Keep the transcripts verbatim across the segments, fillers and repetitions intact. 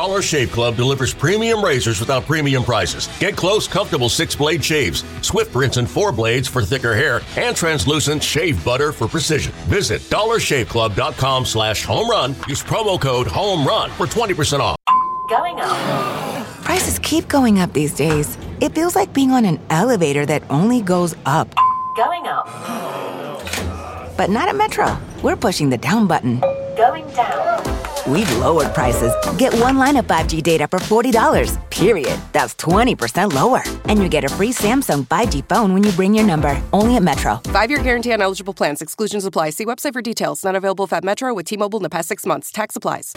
Dollar Shave Club delivers premium razors without premium prices. Get close, comfortable six-blade shaves, swift rinse and four blades for thicker hair, and translucent shave butter for precision. Visit dollar shave club dot com slash home run. Use promo code HOMERUN for twenty percent off. Going up. Prices keep going up these days. It feels like being on an elevator that only goes up. Going up. But not at Metro. We're pushing the down button. Going down. We've lowered prices. Get one line of five G data for forty dollars, period. That's twenty percent lower. And you get a free Samsung five G phone when you bring your number. Only at Metro. Five-year guarantee on eligible plans. Exclusions apply. See website for details. Not available at Metro with T-Mobile in the past six months. Tax applies.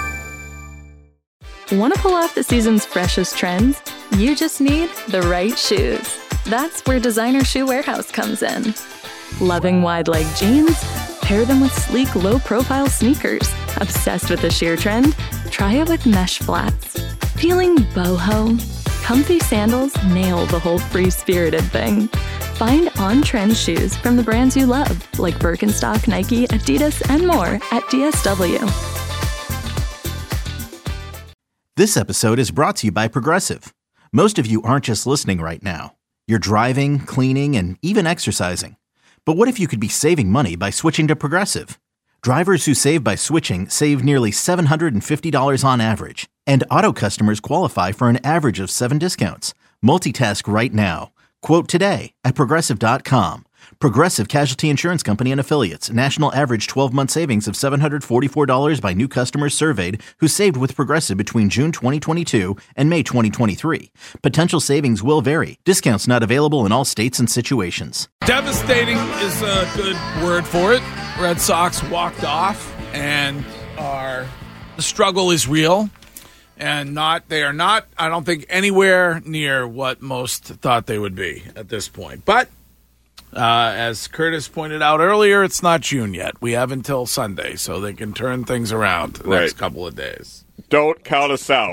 Want to pull off the season's freshest trends? You just need the right shoes. That's where Designer Shoe Warehouse comes in. Loving wide-leg jeans? Pair them with sleek, low-profile sneakers. Obsessed with the sheer trend? Try it with mesh flats. Feeling boho? Comfy sandals nail the whole free-spirited thing. Find on-trend shoes from the brands you love, like Birkenstock, Nike, Adidas, and more at D S W. This episode is brought to you by Progressive. Most of you aren't just listening right now. You're driving, cleaning, and even exercising. But what if you could be saving money by switching to Progressive? Drivers who save by switching save nearly seven hundred fifty dollars on average. And auto customers qualify for an average of seven discounts. Multitask right now. Quote today at Progressive dot com. Progressive Casualty Insurance Company and Affiliates. National average twelve-month savings of seven hundred forty-four dollars by new customers surveyed who saved with Progressive between June twenty twenty-two and May twenty twenty-three. Potential savings will vary. Discounts not available in all states and situations. Devastating is a good word for it. Red Sox walked off and are the struggle is real. And not they are not, I don't think, anywhere near what most thought they would be at this point. But Uh, as Curtis pointed out earlier, it's not June yet. We have until Sunday, so they can turn things around the right. next couple of days. Don't count us out.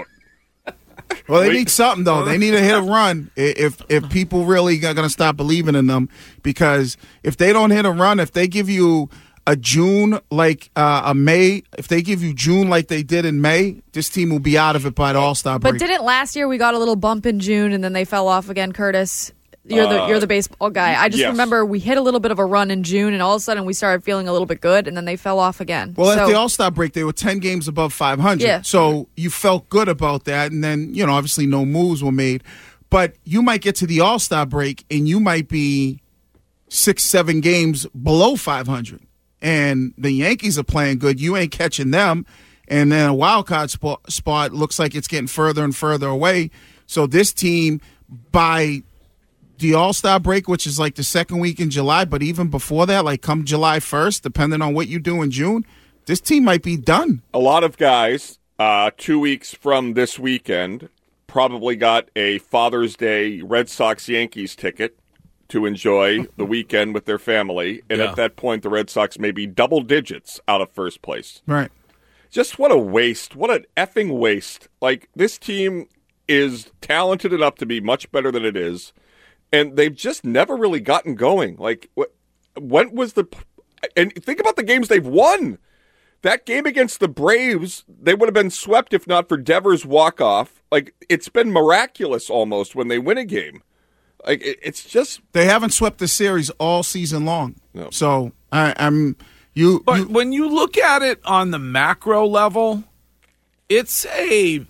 Well, they need something, though. They need to hit a run if if people really are going to stop believing in them. Because if they don't hit a run, if they give you a June like uh, a May, if they give you June like they did in May, this team will be out of it by the All-Star break. But didn't last year we got a little bump in June and then they fell off again, Curtis? You're the you're the baseball guy. I just yes. remember we hit a little bit of a run in June, and all of a sudden we started feeling a little bit good, and then they fell off again. Well, so, at the All-Star break, they were ten games above five hundred. Yeah. So you felt good about that, and then, you know, obviously no moves were made. But you might get to the All-Star break, and you might be six, seven games below five hundred. And the Yankees are playing good. You ain't catching them. And then a wild card spot, spot looks like it's getting further and further away. So this team, by the All-Star break, which is like the second week in July, but even before that, like come July first, depending on what you do in June, this team might be done. A lot of guys, uh, two weeks from this weekend, probably got a Father's Day Red Sox-Yankees ticket to enjoy the weekend with their family. And Yeah. at that point, the Red Sox may be double digits out of first place. Right. Just what a waste. What an effing waste. Like, this team is talented enough to be much better than it is. And they've just never really gotten going. Like, what, when was the... And think about the games they've won. That game against the Braves, they would have been swept if not for Devers' walk-off. Like, it's been miraculous almost when they win a game. Like, it, it's just... They haven't swept the series all season long. No. So, I, I'm... you. But you, when you look at it on the macro level, it's a...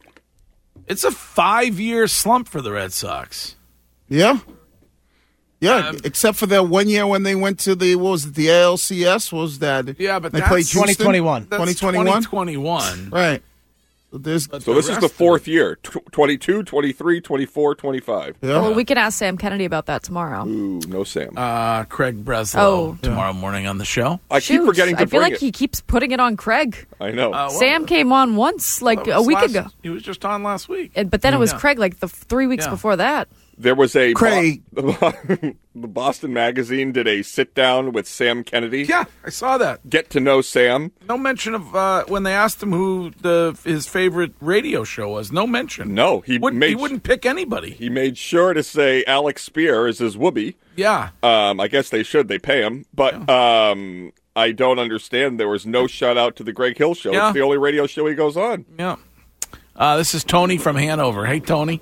It's a five-year slump for the Red Sox. Yeah. Yeah, Um, except for that one year when they went to the, what was it, the A L C S? What was that? Yeah, but they that's played Houston? twenty twenty-one. That's twenty twenty-one? twenty twenty-one. Right. So, there's, But So this is rest the of fourth it- year. Tw- twenty-two, twenty-three, twenty-four, twenty-five. yeah. well, we can ask Sam Kennedy about that tomorrow. Ooh, no Sam. Uh, Craig Breslow Oh. tomorrow morning on the show. I keep Shoot, forgetting to I feel bring like it. he keeps putting it on Craig. I know. Uh, well, Sam came on once, like that a was week last- ago, He was just on last week. And- but then it was Yeah. Craig like the f- three weeks Yeah. before that. There was a Craig. the Boston Magazine did a sit down with Sam Kennedy. Yeah, I saw that. Get to know Sam. No mention of uh, when they asked him who the his favorite radio show was. No mention. No, he wouldn't, made he wouldn't pick anybody. He made sure to say Alex Spear is his whoopee. Yeah. Um, I guess they should. They pay him, but um, I don't understand. There was no shout out to the Greg Hill show. Yeah. It's the only radio show he goes on. Yeah. Uh, this is Tony from Hanover. Hey, Tony.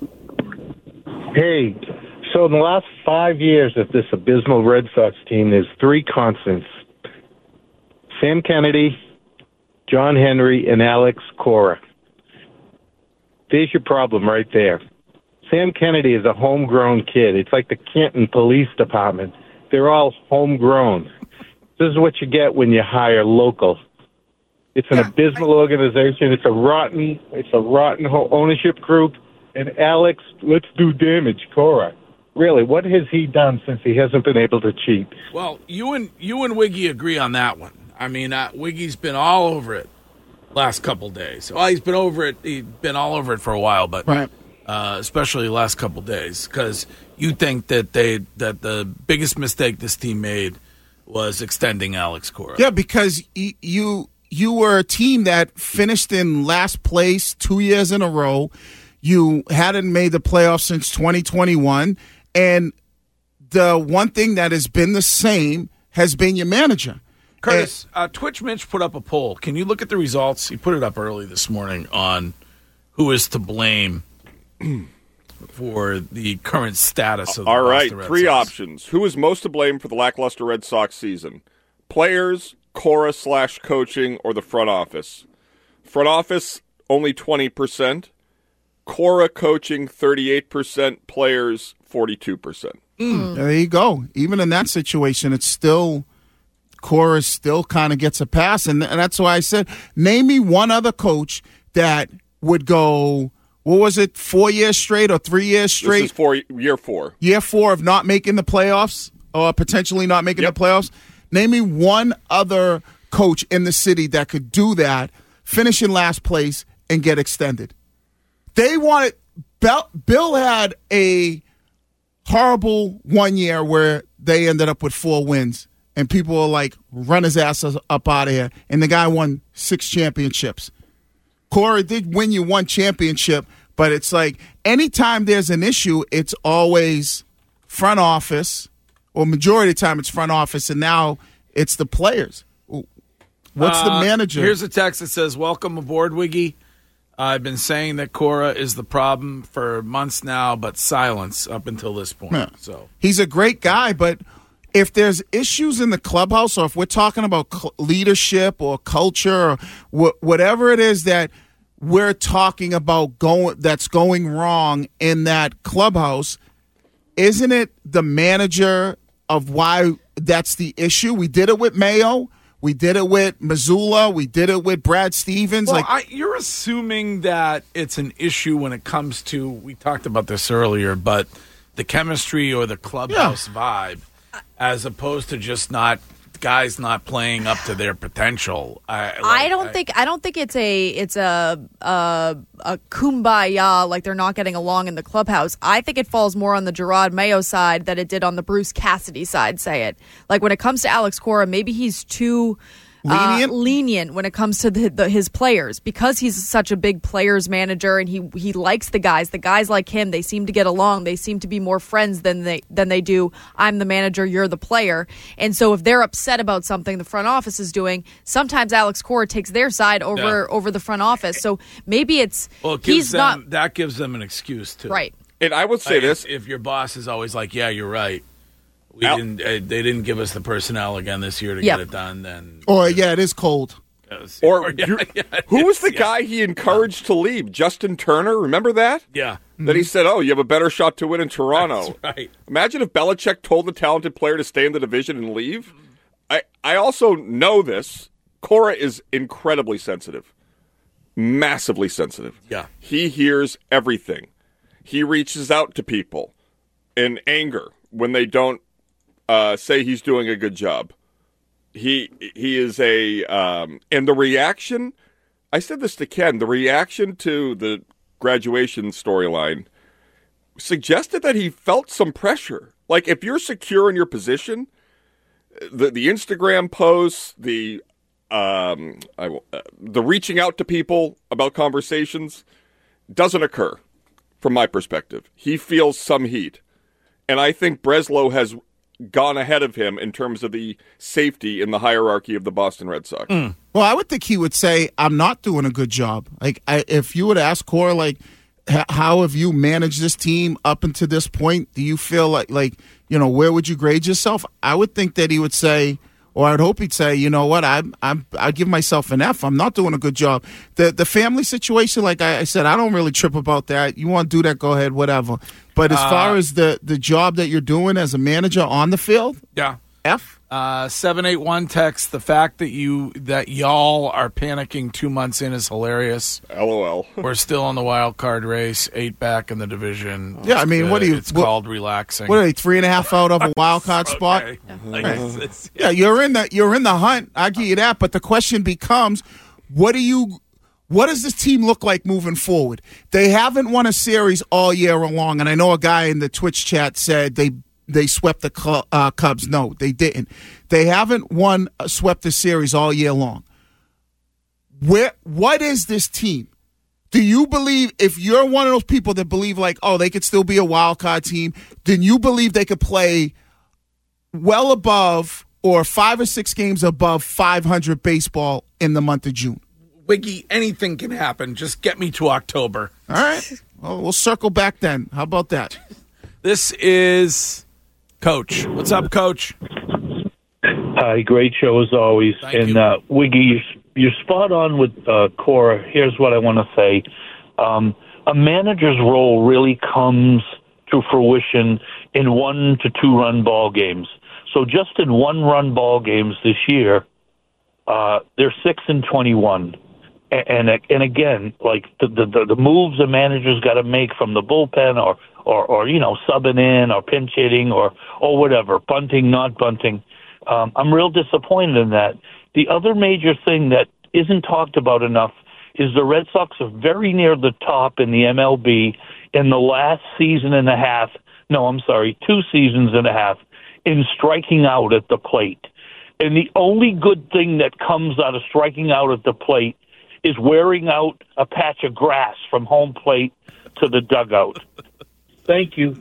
Hey, so in the last five years of this abysmal Red Sox team, there's three constants. Sam Kennedy, John Henry, and Alex Cora. There's your problem right there. Sam Kennedy is a homegrown kid. It's like the Canton Police Department. They're all homegrown. This is what you get when you hire local. It's an abysmal organization. It's a rotten, it's a rotten ownership group. And Alex, let's do damage, Cora. Really, what has he done since he hasn't been able to cheat? Well, you and you and Wiggy agree on that one. I mean, uh, Wiggy's been all over it last couple days. Well, he's been over it. He's been all over it for a while, but right. uh, especially the last couple days, because you think that they that the biggest mistake this team made was extending Alex Cora. Yeah, because y- you you were a team that finished in last place two years in a row. You hadn't made the playoffs since twenty twenty-one, and the one thing that has been the same has been your manager. Curtis, uh, Twitch Mitch put up a poll. Can you look at the results? He put it up early this morning on who is to blame for the current status of the All right, Boston Red three Sox. options. Who is most to blame for the lackluster Red Sox season? Players, Cora slash coaching, or the front office? Front office, only twenty percent. Cora coaching, thirty-eight percent. Players, forty-two percent. Mm. There you go. Even in that situation, it's still, Cora still kind of gets a pass. And, and that's why I said, name me one other coach that would go, what was it, four years straight or three years straight? This is four, year four. Year four of not making the playoffs or potentially not making yep. the playoffs. Name me one other coach in the city that could do that, finish in last place, and get extended. They wanted Bill, Bill had a horrible one year where they ended up with four wins, and people were like, run his ass up out of here. And the guy won six championships. Cora did win you one championship, but it's like anytime there's an issue, it's always front office, or majority of the time it's front office, and now it's the players. What's uh, the manager? Here's a text that says, welcome aboard, Wiggy. I've been saying that Cora is the problem for months now, but silence up until this point. Yeah. So he's a great guy, but if there's issues in the clubhouse, or if we're talking about cl- leadership or culture or wh- whatever it is that we're talking about going that's going wrong in that clubhouse, isn't it the manager of why that's the issue? We did it with Mayo. We did it with Missoula. We did it with Brad Stevens. Well, like I, you're assuming that it's an issue when it comes to, we talked about this earlier, but the chemistry or the clubhouse yeah. vibe, as opposed to just not guys not playing up to their potential. I, like, I don't I, think I don't think it's a it's a, a a kumbaya, like they're not getting along in the clubhouse. I think it falls more on the Gerard Mayo side than it did on the Bruce Cassidy side. Say it like when it comes to Alex Cora, maybe he's too. Lenient? Uh, lenient when it comes to the, the, his players, because he's such a big players manager and he he likes the guys. The guys like him. They seem to get along. They seem to be more friends than they than they do. I'm the manager. You're the player. And so if they're upset about something the front office is doing, sometimes Alex Cora takes their side over Yeah. over the front office. So maybe it's well, it gives he's them, not that gives them an excuse too. right. And I would say Like, this: if, if your boss is always like, "Yeah, you're right. We Al- didn't. Uh, they didn't give us the personnel again this year to Yep. get it done." Then, or yeah, it is cold. yes. Or yeah, you- yeah, who was it's- the yeah. guy he encouraged to leave? Justin Turner. Remember that? Yeah, That he said, "Oh, you have a better shot to win in Toronto." that's right. Imagine if Belichick told the talented player to stay in the division and leave. I, I also know this. Cora is incredibly sensitive, massively sensitive. Yeah. He hears everything. He reaches out to people in anger when they don't uh, say he's doing a good job. He he is a um, and the reaction. I said this to Ken. The reaction to the graduation storyline suggested that he felt some pressure. Like if you're secure in your position, the the Instagram posts, the um, I will, uh, the reaching out to people about conversations doesn't occur. From my perspective, he feels some heat, and I think Breslow has gone ahead of him in terms of the safety in the hierarchy of the Boston Red Sox. Mm. Well, I would think he would say, I'm not doing a good job. Like, I, if you would ask Cora, like, h- how have you managed this team up until this point? Do you feel like, like, you know, where would you grade yourself? I would think that he would say, or I'd hope he'd say, you know what, I'm, I'm, I give myself an F. I'm not doing a good job. The the family situation, like I, I said, I don't really trip about that. You want to do that, go ahead, whatever. But as uh, far as the, the job that you're doing as a manager on the field, yeah, F. Uh, seven eight one text, the fact that you that y'all are panicking two months in is hilarious. LOL. We're still in the wild card race, eight back in the division. Yeah, I mean, uh, what do you? It's what, called relaxing. What are they? Three and a half out of a wild card spot. Okay. Like, right. it's, it's, yeah. yeah, you're in the you're in the hunt. I give you that. But the question becomes, what do you? What does this team look like moving forward? They haven't won a series all year long, and I know a guy in the Twitch chat said they. They swept the Cl- uh, Cubs. No, they didn't. They haven't won, uh, swept the series all year long. Where? What is this team? Do you believe, if you're one of those people that believe like, oh, they could still be a wild card team, then you believe they could play well above or five or six games above five hundred baseball in the month of June? Wiggy, anything can happen. Just get me to October. All right. Well, we'll circle back then. How about that? This is... Coach. What's up, Coach? Hi, great show as always. Thank and you. Uh, Wiggy, you're, you're spot on with uh, Cora. Here's what I want to say. Um, a manager's role really comes to fruition in one to two run ball games. So just in one run ball games this year, uh, they're six and twenty-one. And, and and again, like the the, the moves a manager's got to make from the bullpen, or, or or you know subbing in, or pinch hitting, or or whatever, bunting, not bunting. Um, I'm real disappointed in that. The other major thing that isn't talked about enough is the Red Sox are very near the top in the M L B in the last season and a half. No, I'm sorry, two seasons and a half in striking out at the plate. And the only good thing that comes out of striking out at the plate is wearing out a patch of grass from home plate to the dugout. Thank you.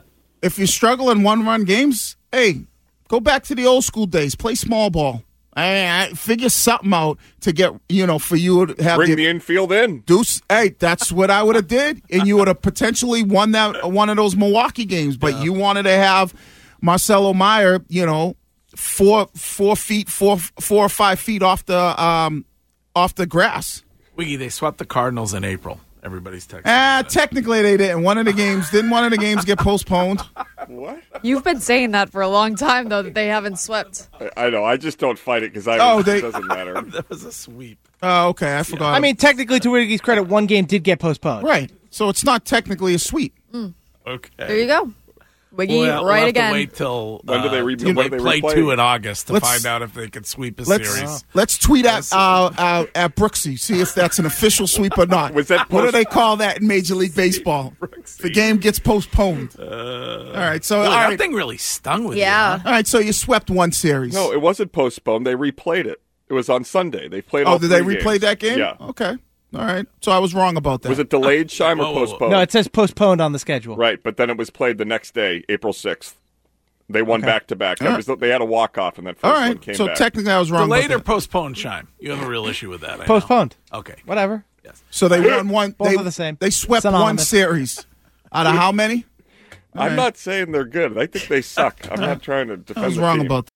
If you struggle in one-run games, hey, go back to the old school days. Play small ball. I, I figure something out to get, you know, for you to have Bring the, the infield in. Deuce, hey, that's what I would have did, and you would have potentially won that one of those Milwaukee games. But yeah. You wanted to have Marcelo Meyer, you know, four four feet, four four or five feet off the um, off the grass. Wiggy, they swept the Cardinals in April. Everybody's texting. Ah, technically they didn't. One of the games didn't. One of the games get postponed. What? You've been saying that for a long time, though, that they haven't swept. I, I know. I just don't fight it because I. Oh, was, they, it doesn't matter. That was a sweep. Oh, okay. I forgot. I mean, technically, to Wiggy's credit, one game did get postponed. Right. So it's not technically a sweep. Mm. Okay. There you go. Wiggy, We'll, we'll right have again. To wait till when do they, re- uh, when they they play replay? two in August to Let's- find out if they could sweep a Let's series. let's tweet at uh, uh, at Brooksy, see if that's an official sweep or not. Was that what do post- they call that in Major League Baseball? The game gets postponed. Uh, all right, so boy, all that right. thing really stung with Yeah. you. All right, so you swept one series. No, it wasn't postponed. They replayed it. It was on Sunday. They played. Oh, all did they three replay games. that game? Yeah. Okay. All right. So I was wrong about that. Was it delayed, Shime, or Whoa, whoa, whoa. postponed? No, it says postponed on the schedule. Right, but then it was played the next day, April sixth. They won Okay. back to back. That All was They had a walk off, and that first All one right. came So back. technically I was wrong. Delayed or about that. postponed, Shime? You have a real issue with that. I know. Postponed. Okay. Whatever. Yes. So they won one. Both they, are the same. They swept one Synonymous. series. Out of how many? All I'm right. not saying they're good. I think they suck. I'm not trying to defend I was the wrong team. about that.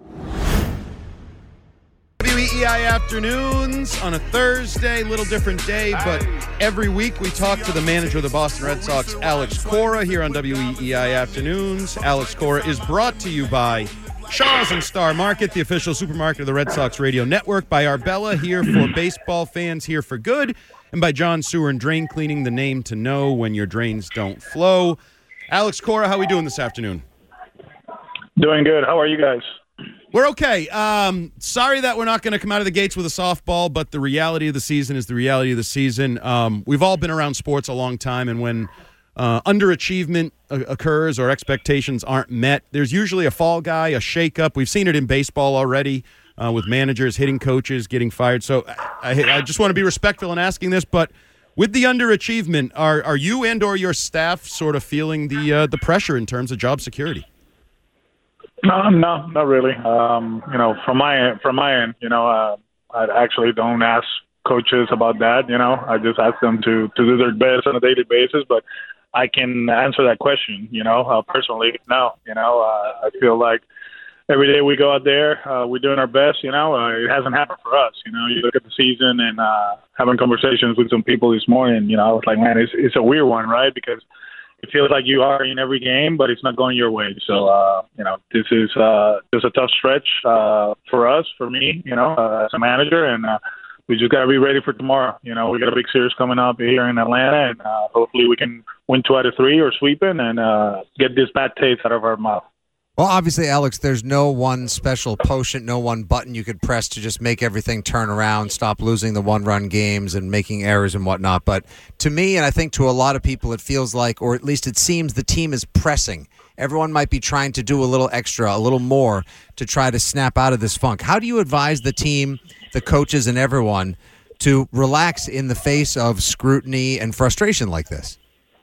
W E E I Afternoons on a Thursday, little different day, but every week we talk to the manager of the Boston Red Sox, Alex Cora, here on W E E I Afternoons. Alex Cora is brought to you by Shaw's and Star Market, the official supermarket of the Red Sox Radio Network, by Arbella, here for baseball fans, here for good, and by John Sewer and Drain Cleaning, the name to know when your drains don't flow. Alex Cora, how are we doing this afternoon? Doing good. How are you guys? We're okay. Um, sorry that we're not going to come out of the gates with a softball, but the reality of the season is the reality of the season. Um, we've all been around sports a long time, and when uh, underachievement uh, occurs or expectations aren't met, there's usually a fall guy, a shakeup. We've seen it in baseball already uh, with managers hitting coaches, getting fired. So I, I, I just want to be respectful in asking this, but with the underachievement, are are you and or your staff sort of feeling the uh, the pressure in terms of job security? No, no, not really. Um, you know, from my from my end, you know, uh, I actually don't ask coaches about that. You know, I just ask them to to do their best on a daily basis. But I can answer that question. You know, uh, personally, no. You know, uh, I feel like every day we go out there, uh, we're doing our best. You know, uh, it hasn't happened for us. You know, you look at the season and uh, having conversations with some people this morning. You know, I was like, man, it's it's a weird one, right? Because it feels like you are in every game, but it's not going your way. So, uh, you know, this is uh, just a tough stretch uh, for us, for me, you know, uh, as a manager. And uh, we just got to be ready for tomorrow. You know, we got a big series coming up here in Atlanta, and uh, hopefully we can win two out of three or sweeping and uh, get this bad taste out of our mouth. Well, obviously, Alex, there's no one special potion, no one button you could press to just make everything turn around, stop losing the one-run games and making errors and whatnot. But to me, and I think to a lot of people, it feels like, or at least it seems, the team is pressing. Everyone might be trying to do a little extra, a little more to try to snap out of this funk. How do you advise the team, the coaches, and everyone to relax in the face of scrutiny and frustration like this?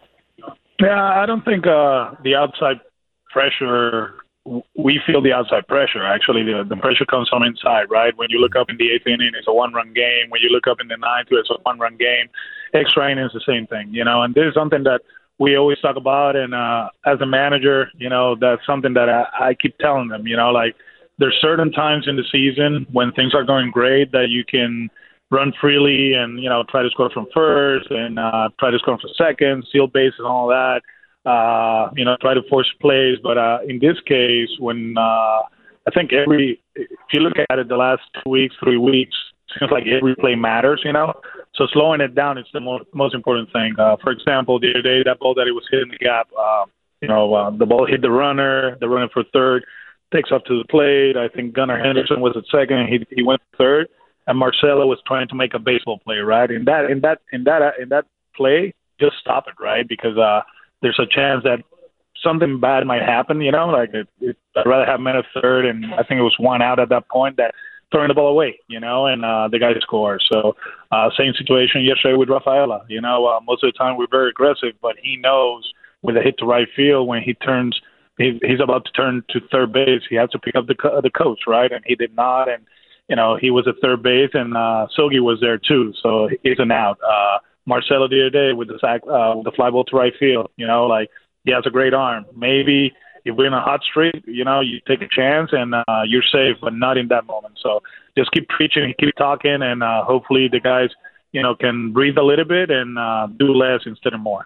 Yeah, I don't think uh, the outside pressure, we feel the outside pressure. Actually, the, the pressure comes from inside, right? When you look up in the eighth inning, it's a one-run game. When you look up in the ninth, it's a one-run game. Extra inning is the same thing, you know, and this is something that we always talk about. And uh, as a manager, you know, that's something that I, I keep telling them, you know, like there's certain times in the season when things are going great that you can run freely and, you know, try to score from first and uh, try to score from second, steal bases and all that. Uh, you know, try to force plays. But uh, in this case, when uh, I think every, if you look at it the last two weeks, three weeks, it seems like every play matters, you know. So slowing it down is the mo- most important thing. Uh, for example, the other day, that ball that it was hitting the gap, uh, you know, uh, the ball hit the runner, the runner for third, takes up to the plate. I think Gunnar Henderson was at second. He he went third, and Marcelo was trying to make a baseball play, right? In that in that in that in that play, just stop it, right? Because uh, there's a chance that something bad might happen, you know. Like it, it, I'd rather have men at third, and I think it was one out at that point that throwing the ball away, you know, and uh, the guy scores. So uh, same situation yesterday with Rafaela. You know, uh, most of the time we're very aggressive, but he knows with a hit to right field when he turns. He, he's about to turn to third base. He has to pick up the co- the coach, right? And he did not. And, you know, he was at third base, and uh, Sogi was there too. So he's an out. Uh, Marcelo the other day with the sack, uh, with the fly ball to right field, you know, like he has a great arm. Maybe if we're in a hot streak, you know, you take a chance and uh, you're safe, but not in that moment. So just keep preaching, keep talking, and uh, hopefully the guys, you know, can breathe a little bit and uh, do less instead of more.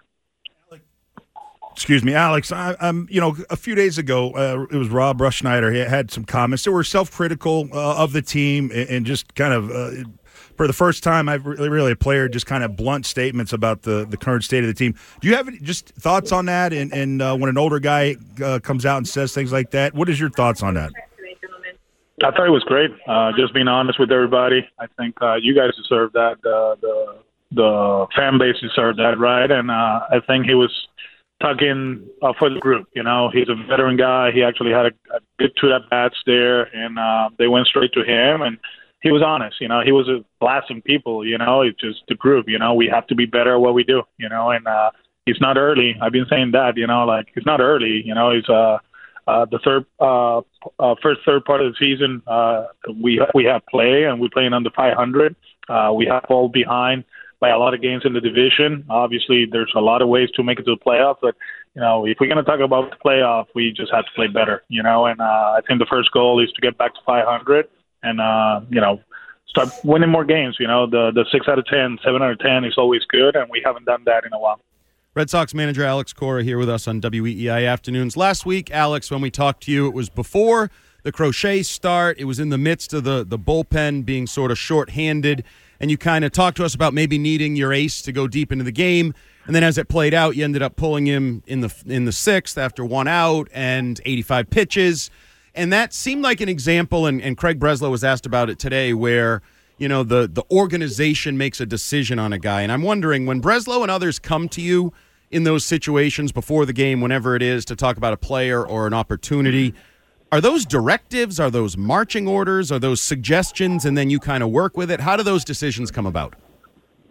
Excuse me, Alex. I, I'm, you know, a few days ago, uh, it was Rob Rushschneider. He had some comments that were self-critical uh, of the team, and, and just kind of, uh, for the first time, I've really, really a player just kind of blunt statements about the, the current state of the team. Do you have any, just thoughts on that? And, and uh, when an older guy uh, comes out and says things like that, what is your thoughts on that? I thought it was great. Uh, just being honest with everybody. I think uh, you guys deserve that. Uh, the the fan base deserved that, right? And uh, I think he was talking uh, for the group. You know, he's a veteran guy. He actually had a, a good two at bats there, and uh, they went straight to him. And he was honest. You know, he was uh, blasting people. You know, it's just the group. You know, we have to be better at what we do. You know, and uh, it's not early. I've been saying that. You know, like it's not early. You know, it's uh, uh, the third, uh, uh, first third part of the season. Uh, we we have play, and we're playing under five hundred. Uh, we have fall behind by a lot of games in the division. Obviously, there's a lot of ways to make it to the playoffs, but, you know, if we're going to talk about the playoff, we just have to play better, you know, and uh, I think the first goal is to get back to five hundred and, uh, you know, start winning more games. You know, the, the six out of ten, seven out of ten is always good, and we haven't done that in a while. Red Sox manager Alex Cora here with us on W E E I Afternoons. Last week, Alex, when we talked to you, it was before the Crochet start. It was in the midst of the, the bullpen being sort of shorthanded. And you kind of talked to us about maybe needing your ace to go deep into the game. And then as it played out, you ended up pulling him in the in the sixth after one out and eighty-five pitches. And that seemed like an example, and, and Craig Breslow was asked about it today, where, you know, the, the organization makes a decision on a guy. And I'm wondering, when Breslow and others come to you in those situations before the game, whenever it is, to talk about a player or an opportunity, are those directives? Are those marching orders? Are those suggestions, and then you kind of work with it? How do those decisions come about?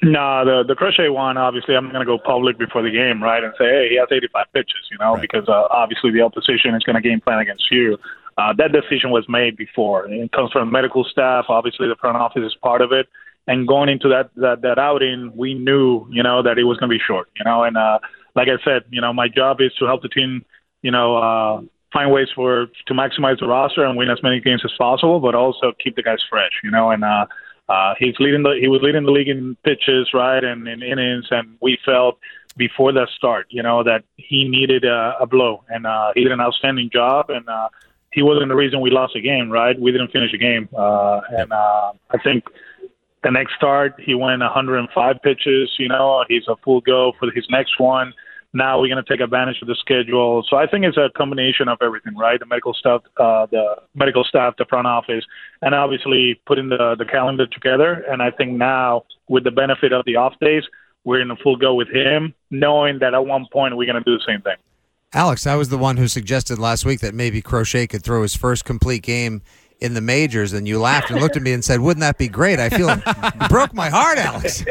No, the the Crochet one, obviously, I'm going to go public before the game, right, and say, hey, he has eighty-five pitches, you know, right. because uh, obviously the opposition is going to game plan against you. Uh, that decision was made before. It comes from medical staff. Obviously, the front office is part of it. And going into that, that, that outing, we knew, you know, that it was going to be short, you know. And uh, like I said, you know, my job is to help the team, you know, uh, find ways for to maximize the roster and win as many games as possible, but also keep the guys fresh, you know. And uh, Uh, he's leading the he was leading the league in pitches, right, and in innings, and we felt before that start, you know, that he needed a, a blow, and uh, he did an outstanding job, and uh, he wasn't the reason we lost the game, right? We didn't finish the game, uh, and uh, I think the next start he went one hundred five pitches, you know, he's a full go for his next one. Now we're going to take advantage of the schedule. So I think it's a combination of everything, right? The medical staff, uh, the medical staff, the front office, and obviously putting the, the calendar together. And I think now, with the benefit of the off days, we're in a full go with him, knowing that at one point we're going to do the same thing. Alex, I was the one who suggested last week that maybe Crochet could throw his first complete game in the majors, and you laughed and looked at me and said, wouldn't that be great? I feel you broke my heart, Alex.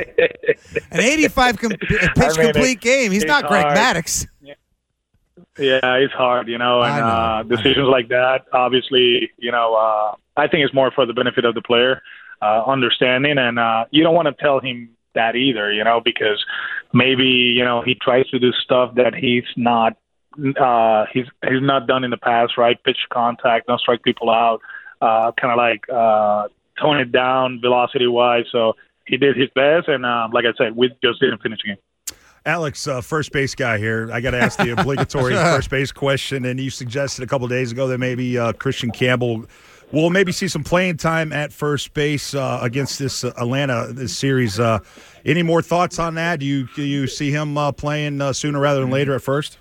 An eighty-five com- pitch I mean, complete it, game. He's not Greg hard. Maddux. Yeah. yeah, it's hard, you know, and know. Uh, decisions like that, obviously, you know, uh, I think it's more for the benefit of the player, uh, understanding, and uh, you don't want to tell him that either, you know, because maybe, you know, he tries to do stuff that he's not, uh, he's he's not done in the past, right? Pitch contact, don't strike people out. Uh, kind of like uh, tone it down velocity-wise. So he did his best, and uh, like I said, we just didn't finish the game. Alex, uh, first base guy here. I got to ask the obligatory first base question, and you suggested a couple of days ago that maybe uh, Christian Campbell will maybe see some playing time at first base uh, against this uh, Atlanta this series. Uh, any more thoughts on that? Do you do you see him uh, playing uh, sooner rather than later at first?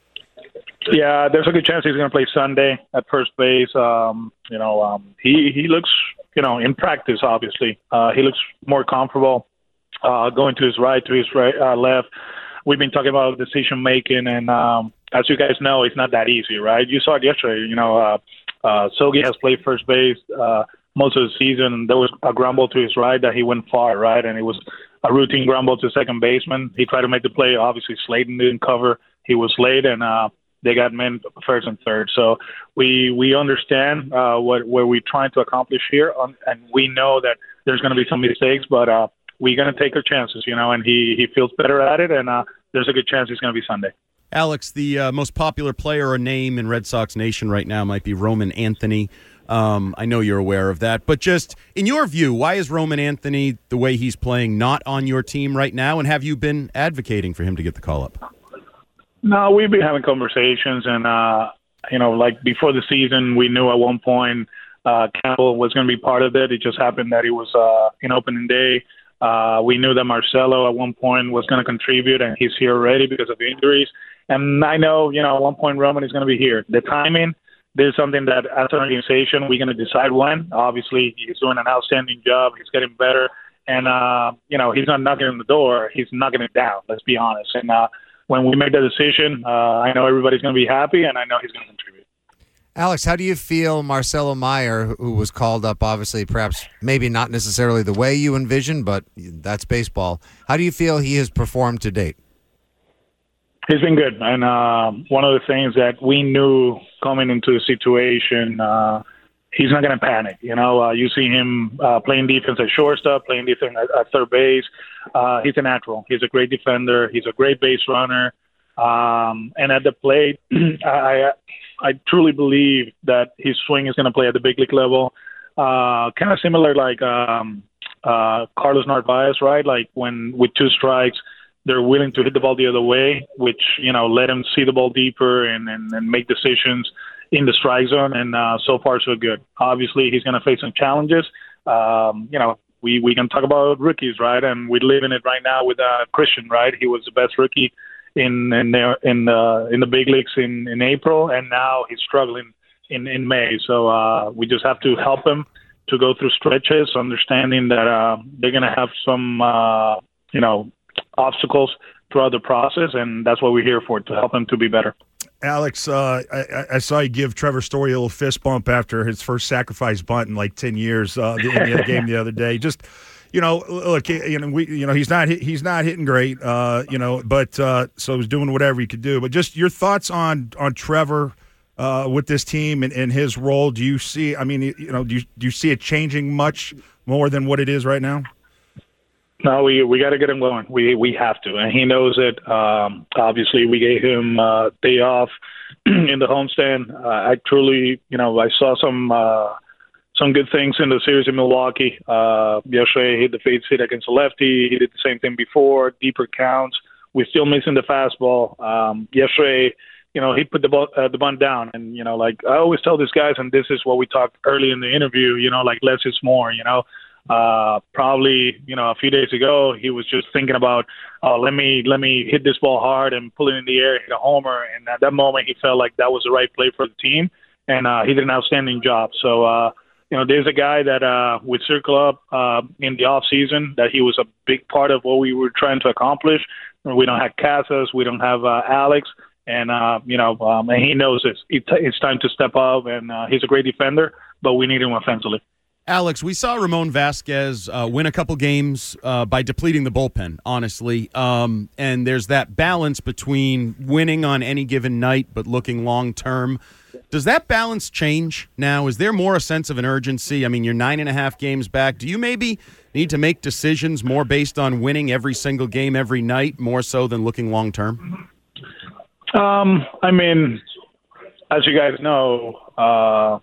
Yeah, there's a good chance he's going to play Sunday at first base. Um, you know, um, he he looks, you know, in practice, obviously, uh, he looks more comfortable uh, going to his right, to his right, uh, left. We've been talking about decision making, and um, as you guys know, it's not that easy, right? You saw it yesterday. You know, uh, uh, Sogi has played first base uh, most of the season. There was a ground ball to his right that he went far, right, and it was a routine ground ball to second baseman. He tried to make the play. Obviously, Slayton didn't cover. He was late, and uh, they got men first and third. So we we understand uh, what what we're trying to accomplish here, um, and we know that there's going to be some mistakes, but uh, we're going to take our chances, you know, and he, he feels better at it, and uh, there's a good chance it's going to be Sunday. Alex, the uh, most popular player or name in Red Sox Nation right now might be Roman Anthony. Um, I know you're aware of that, but just in your view, why is Roman Anthony, the way he's playing, not on your team right now, and have you been advocating for him to get the call-up? No, we've been having conversations, and, uh, you know, like before the season, we knew at one point uh, Campbell was going to be part of it. It just happened that it was uh, in opening day. Uh, we knew that Marcelo at one point was going to contribute, and he's here already because of injuries. And I know, you know, at one point Roman is going to be here. The timing, there's something that as an organization we're going to decide when. Obviously, he's doing an outstanding job. He's getting better. And, uh, you know, he's not knocking on the door. He's knocking it down, let's be honest. And, uh, when we make the decision, uh, I know everybody's going to be happy, and I know he's going to contribute. Alex, how do you feel Marcelo Meyer, who was called up, obviously, perhaps maybe not necessarily the way you envisioned, but that's baseball. How do you feel he has performed to date? He's been good. And uh, one of the things that we knew coming into the situation, uh, he's not going to panic. You know, uh, you see him uh, playing defense at shortstop, playing defense at, at third base. Uh, he's a natural. He's a great defender. He's a great base runner. Um, and at the plate, I, I truly believe that his swing is going to play at the big league level. Uh, kind of similar like um, uh, Carlos Narvaez, right? Like when with two strikes, they're willing to hit the ball the other way, which, you know, let him see the ball deeper and, and, and make decisions in the strike zone. And uh, so far, so good. Obviously, he's going to face some challenges. Um, you know, we, we can talk about rookies, right? And we live in it right now with uh, Christian, right? He was the best rookie in in the in the in the big leagues in, in April, and now he's struggling in, in May. So uh, we just have to help him to go through stretches, understanding that uh, they're going to have some uh, you know obstacles throughout the process, and that's what we're here for, to help him to be better. Alex, uh, I, I saw you give Trevor Story a little fist bump after his first sacrifice bunt in like ten years uh, in the game the other day. Just, you know, look, you know, we, you know, he's not he's not hitting great, uh, you know, but uh, so he's doing whatever he could do. But just your thoughts on on Trevor uh, with this team and, and his role. Do you see? I mean, you know, do you do you see it changing much more than what it is right now? No, we we got to get him going. We we have to, and he knows it. Um, obviously, we gave him uh, day off in the homestand. Uh, I truly, you know, I saw some uh, some good things in the series in Milwaukee. Uh, yesterday, he hit the fade hit against a lefty. He did the same thing before, deeper counts. We're still missing the fastball. Um, yesterday, you know, he put the ball, uh, the bunt down, and you know, like I always tell these guys, and this is what we talked early in the interview. You know, like less is more. You know. Uh, probably, you know, a few days ago, he was just thinking about, uh, let me let me hit this ball hard and pull it in the air, hit a homer. And at that moment, he felt like that was the right play for the team, and uh, he did an outstanding job. So, uh, you know, there's a guy that uh, we circle up uh, in the off season that he was a big part of what we were trying to accomplish. We don't have Casas, we don't have uh, Alex, and uh, you know, um, and he knows this. It, it's time to step up, and uh, he's a great defender, but we need him offensively. Alex, we saw Ramon Vasquez uh, win a couple games uh, by depleting the bullpen, honestly. Um, and there's that balance between winning on any given night but looking long-term. Does that balance change now? Is there more a sense of an urgency? I mean, you're nine and a half games back. Do you maybe need to make decisions more based on winning every single game every night, more so than looking long-term? Um, I mean, as you guys know, uh,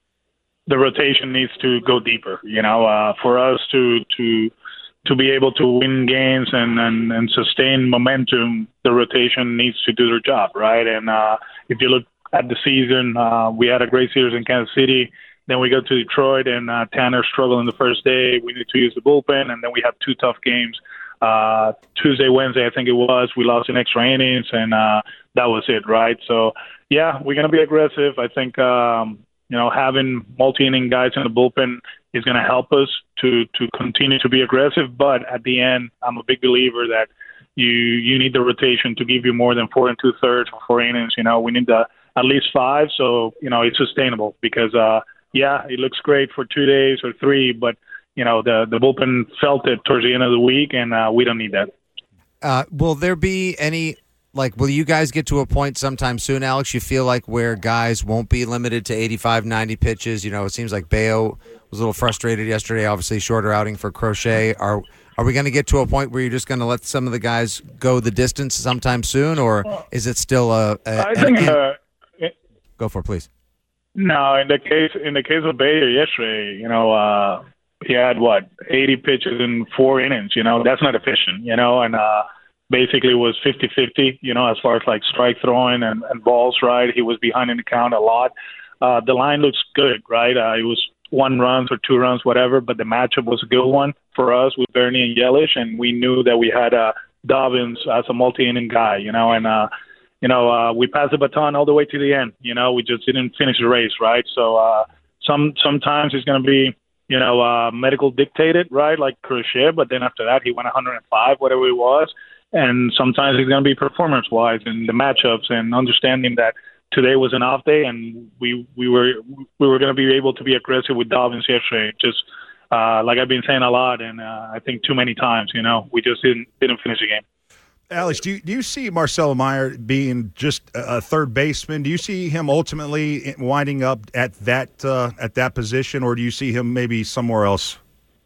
the rotation needs to go deeper, you know, uh, for us to to to be able to win games and, and, and sustain momentum, the rotation needs to do their job, right? And uh, if you look at the season, uh, we had a great series in Kansas City. Then we go to Detroit, and uh, Tanner struggled in the first day. We need to use the bullpen, and then we have two tough games. Uh, Tuesday, Wednesday, I think it was, we lost in extra innings, and uh, that was it, right? So, yeah, we're going to be aggressive. I think um, – You know, having multi-inning guys in the bullpen is going to help us to to continue to be aggressive. But at the end, I'm a big believer that you you need the rotation to give you more than four and two thirds or four innings. You know, we need the, at least five, so you know it's sustainable. Because uh, yeah, it looks great for two days or three, but you know the the bullpen felt it towards the end of the week, and uh, we don't need that. Uh, will there be any? Like, will you guys get to a point sometime soon, Alex, you feel like where guys won't be limited to eighty-five, ninety pitches? You know, it seems like Bayo was a little frustrated yesterday, obviously shorter outing for Crochet. Are are we going to get to a point where you're just going to let some of the guys go the distance sometime soon, or is it still a... a I think... an, uh, it, go for it, please. No, in the case in the case of Bayo yesterday, you know, uh, he had, what, eighty pitches in four innings. You know, that's not efficient, you know, and... uh basically was fifty-fifty, you know, as far as like strike throwing and, and balls, right? He was behind in the count a lot. Uh, the line looks good, right? Uh, it was one runs or two runs, whatever, but the matchup was a good one for us with Bernie and Yelich, and we knew that we had uh, Dobbins as a multi-inning guy, you know, and, uh, you know, uh, we passed the baton all the way to the end. You know, we just didn't finish the race, right? So uh, some sometimes it's going to be, you know, uh, medical dictated, right, like Crochet, but then after that he went one hundred five, whatever it was. And sometimes it's going to be performance-wise and the matchups and understanding that today was an off day and we we were we were going to be able to be aggressive with Dobbins yesterday. Just uh, like I've been saying a lot, and uh, I think too many times, you know, we just didn't didn't finish the game. Alex, do you, do you see Marcelo Meyer being just a third baseman? Do you see him ultimately winding up at that uh, at that position, or do you see him maybe somewhere else?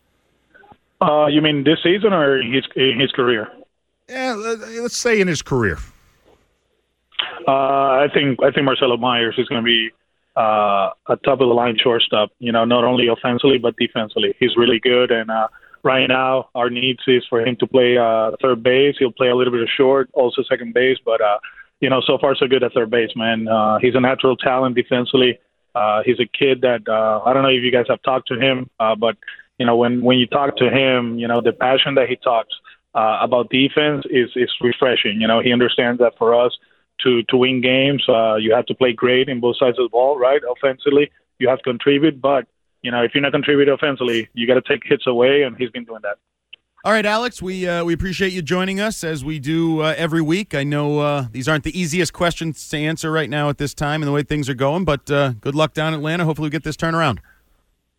Uh, you mean this season or in his in his career? Yeah, let's say in his career. Uh, I think I think Marcelo Myers is going to be uh, a top of the line shortstop. You know, not only offensively but defensively, he's really good. And uh, right now, our needs is for him to play uh, third base. He'll play a little bit of short, also second base. But uh, you know, so far so good at third base, man. Uh, he's a natural talent defensively. Uh, he's a kid that uh, I don't know if you guys have talked to him, uh, but you know, when when you talk to him, you know, the passion that he talks uh, about defense is is refreshing. You know, he understands that for us to to win games, uh, you have to play great in both sides of the ball, right? Offensively, you have to contribute, but you know, if you're not contributing offensively, you got to take hits away, and he's been doing that. All right, Alex, we uh, we appreciate you joining us as we do uh, every week. I know uh, these aren't the easiest questions to answer right now at this time and the way things are going, but uh, good luck down in Atlanta. Hopefully we get this turned around.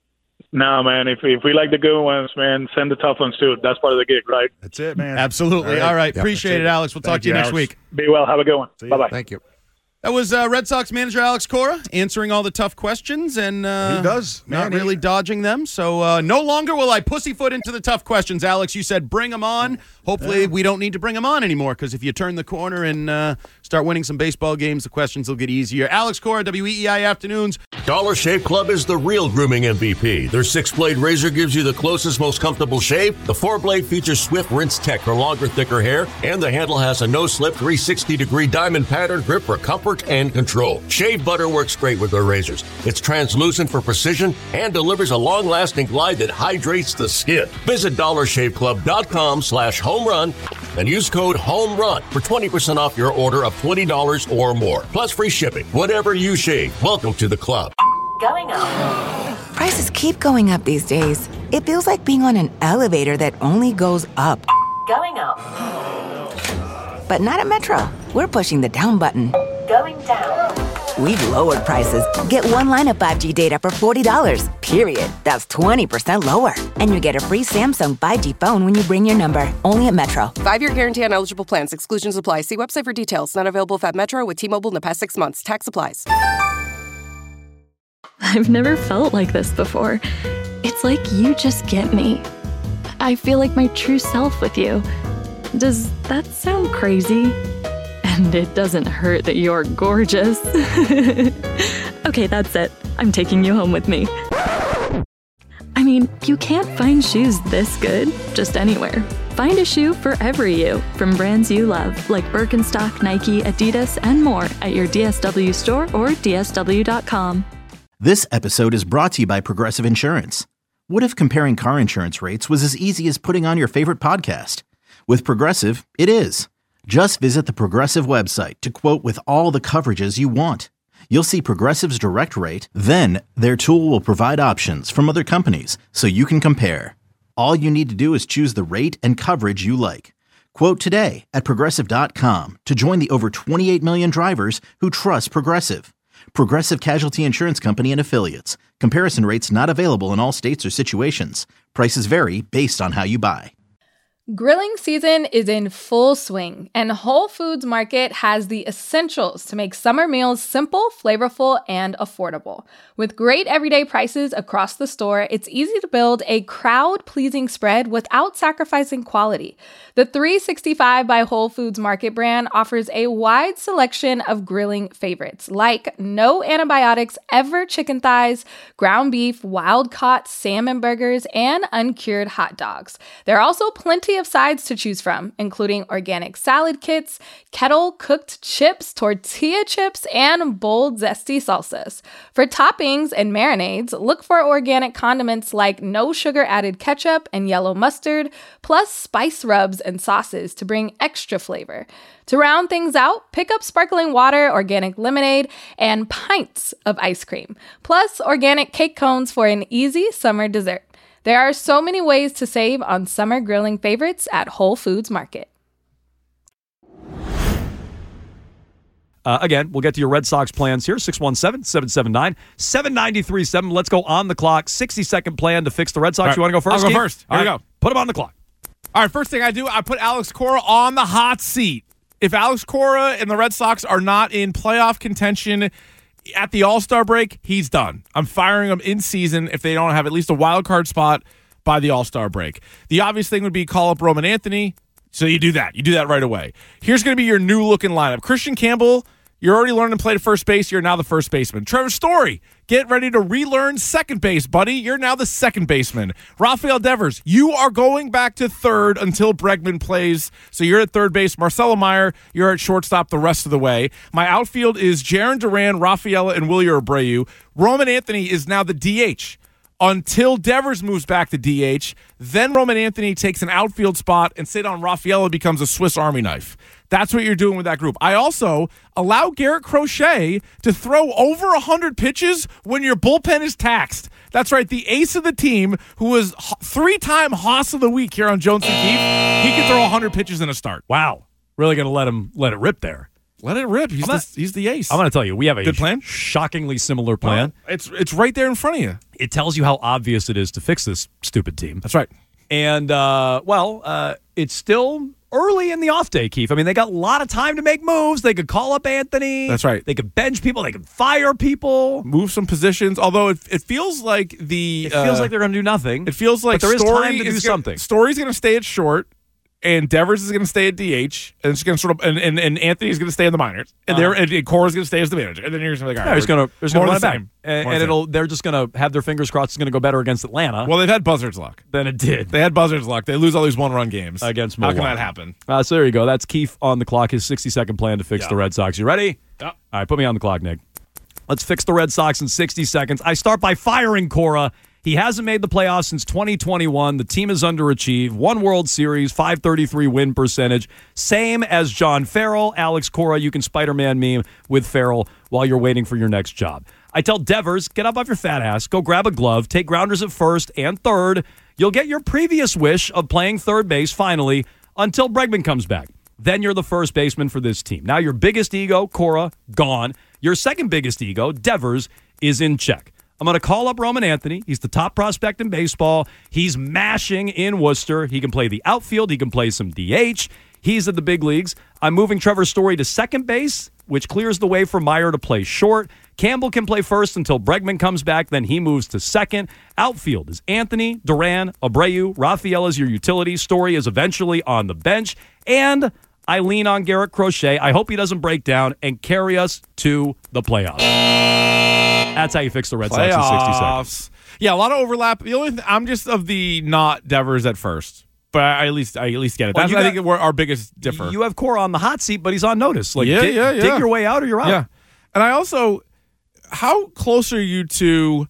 No, man. If if we like the good ones, man, send the tough ones too. That's part of the gig, right? That's it, man. Absolutely. All right. All right. Yep, Appreciate it, Alex. We'll Thank talk to you, you, next Alex. week. Be well. Have a good one. Bye bye. Thank you. That was uh, Red Sox manager Alex Cora answering all the tough questions and uh, He does, not man. really dodging them. So uh, no longer will I pussyfoot into the tough questions. Alex, you said bring them on. Hopefully we don't need to bring them on anymore because if you turn the corner and uh, start winning some baseball games, the questions will get easier. Alex Cora, W E E I Afternoons. Dollar Shave Club is the real grooming M V P. Their six-blade razor gives you the closest, most comfortable shave. The four-blade features Swift Rinse Tech for longer, thicker hair, and the handle has a no-slip three hundred sixty degree diamond pattern grip for comfort and control. Shave butter works great with their razors. It's translucent for precision and delivers a long-lasting glide that hydrates the skin. Visit dollar shave club dot com slash home run and use code HOMERUN for twenty percent off your order of twenty dollars or more. Plus free shipping. Whatever you shave, welcome to the club. Going up. Prices keep going up these days. It feels like being on an elevator that only goes up. Going up. But not at Metro. We're pushing the down button. Going down. We've lowered prices. Get one line of five G data for forty dollars, period. That's twenty percent lower. And you get a free Samsung five G phone when you bring your number. Only at Metro. Five-year guarantee on eligible plans. Exclusions apply. See website for details. Not available if at Metro with T-Mobile in the past six months. Tax applies. I've never felt like this before. It's like you just get me. I feel like my true self with you. Does that sound crazy? And it doesn't hurt that you're gorgeous. Okay, that's it. I'm taking you home with me. I mean, you can't find shoes this good just anywhere. Find a shoe for every you from brands you love, like Birkenstock, Nike, Adidas, and more at your D S W store or D S W dot com. This episode is brought to you by Progressive Insurance. What if comparing car insurance rates was as easy as putting on your favorite podcast? With Progressive, it is. Just visit the Progressive website to quote with all the coverages you want. You'll see Progressive's direct rate, then their tool will provide options from other companies so you can compare. All you need to do is choose the rate and coverage you like. Quote today at Progressive dot com to join the over twenty-eight million drivers who trust Progressive. Progressive Casualty Insurance Company and Affiliates. Comparison rates not available in all states or situations. Prices vary based on how you buy. Grilling season is in full swing, and Whole Foods Market has the essentials to make summer meals simple, flavorful, and affordable. With great everyday prices across the store, it's easy to build a crowd-pleasing spread without sacrificing quality. The three sixty-five by Whole Foods Market brand offers a wide selection of grilling favorites, like no antibiotics ever chicken thighs, ground beef, wild-caught salmon burgers, and uncured hot dogs. There are also plenty of sides to choose from, including organic salad kits, kettle-cooked chips, tortilla chips, and bold, zesty salsas. For toppings and marinades, look for organic condiments like no sugar-added ketchup and yellow mustard, plus spice rubs and sauces to bring extra flavor. To round things out, pick up sparkling water, organic lemonade, and pints of ice cream, plus organic cake cones for an easy summer dessert. There are so many ways to save on summer grilling favorites at Whole Foods Market. Uh, again, we'll get to your Red Sox plans here, six one seven, seven seven nine, seven nine three seven. Let's go on the clock. sixty-second plan to fix the Red Sox. Right. You want to go first, I'll go Keith? first. Here All we right. go. Put him on the clock. All right, first thing I do, I put Alex Cora on the hot seat. If Alex Cora and the Red Sox are not in playoff contention at the All-Star break, he's done. I'm firing him in season if they don't have at least a wild card spot by the All-Star break. The obvious thing would be call up Roman Anthony, so you do that. You do that right away. Here's going to be your new-looking lineup. Christian Campbell, you're already learning to play the first base. You're now the first baseman. Trevor Story, get ready to relearn second base, buddy. You're now the second baseman. Rafael Devers, you are going back to third until Bregman plays, so you're at third base. Marcelo Meyer, you're at shortstop the rest of the way. My outfield is Jaron Duran, Rafaela, and Wilyer Abreu. Roman Anthony is now the D H until Devers moves back to D H. Then Roman Anthony takes an outfield spot, and Cedar Rafaela becomes a Swiss Army knife. That's what you're doing with that group. I also allow Garrett Crochet to throw over one hundred pitches when your bullpen is taxed. That's right, the ace of the team, who was three-time Hoss of the Week here on Jones and Keith, he can throw one hundred pitches in a start. Wow. Really going to let him let it rip there. Let it rip. He's, gonna, the, he's the ace. I'm going to tell you, we have a good plan. Shockingly similar plan. Well, it's it's right there in front of you. It tells you how obvious it is to fix this stupid team. That's right. And, uh, well, uh, it's still early in the off day, Keith. I mean, they got a lot of time to make moves. They could call up Anthony. That's right. They could bench people. They could fire people. Move some positions. Although it, it feels like the... It feels uh, like they're going to do nothing. It feels like but there is Story time to do is something. Gonna, Story's going to stay at short, and Devers is going to stay at D H, and it's going to sort of, and, and, and Anthony's going to stay in the minors, and uh-huh. and, and Cora's going to stay as the manager, and then you're going to be like, all right, yeah, going to there's going to run it back, same. and, and it'll they're just going to have their fingers crossed. It's going to go better against Atlanta. Well, they've had buzzards luck. Then it did. They had buzzards luck. They lose all these one run games against Milwaukee. Milwaukee. How can that happen? Uh, so there you go. That's Keith on the clock. His sixty second plan to fix yeah. the Red Sox. You ready? Yeah. All right, put me on the clock, Nick. Let's fix the Red Sox in sixty seconds. I start by firing Cora. He hasn't made the playoffs since twenty twenty-one. The team has underachieved. One World Series, five thirty-three win percentage. Same as John Farrell. Alex Cora, you can Spider-Man meme with Farrell while you're waiting for your next job. I tell Devers, get up off your fat ass, go grab a glove, take grounders at first and third. You'll get your previous wish of playing third base finally until Bregman comes back. Then you're the first baseman for this team. Now your biggest ego, Cora, gone. Your second biggest ego, Devers, is in check. I'm going to call up Roman Anthony. He's the top prospect in baseball. He's mashing in Worcester. He can play the outfield. He can play some D H. He's at the big leagues. I'm moving Trevor Story to second base, which clears the way for Meyer to play short. Campbell can play first until Bregman comes back. Then he moves to second. Outfield is Anthony, Duran, Abreu. Rafael is your utility. Story is eventually on the bench. And I lean on Garrett Crochet. I hope he doesn't break down and carry us to the playoffs. That's how you fix the Red Sox in sixty seconds. Yeah, a lot of overlap. The only th- I'm just of the not Devers at first, but I at least I at least get it. Well, That's you I got- think where our biggest differ. You have Cora on the hot seat, but he's on notice. Like, yeah, dig, yeah, yeah. dig your way out or you're out. Yeah, and I also, how close are you to?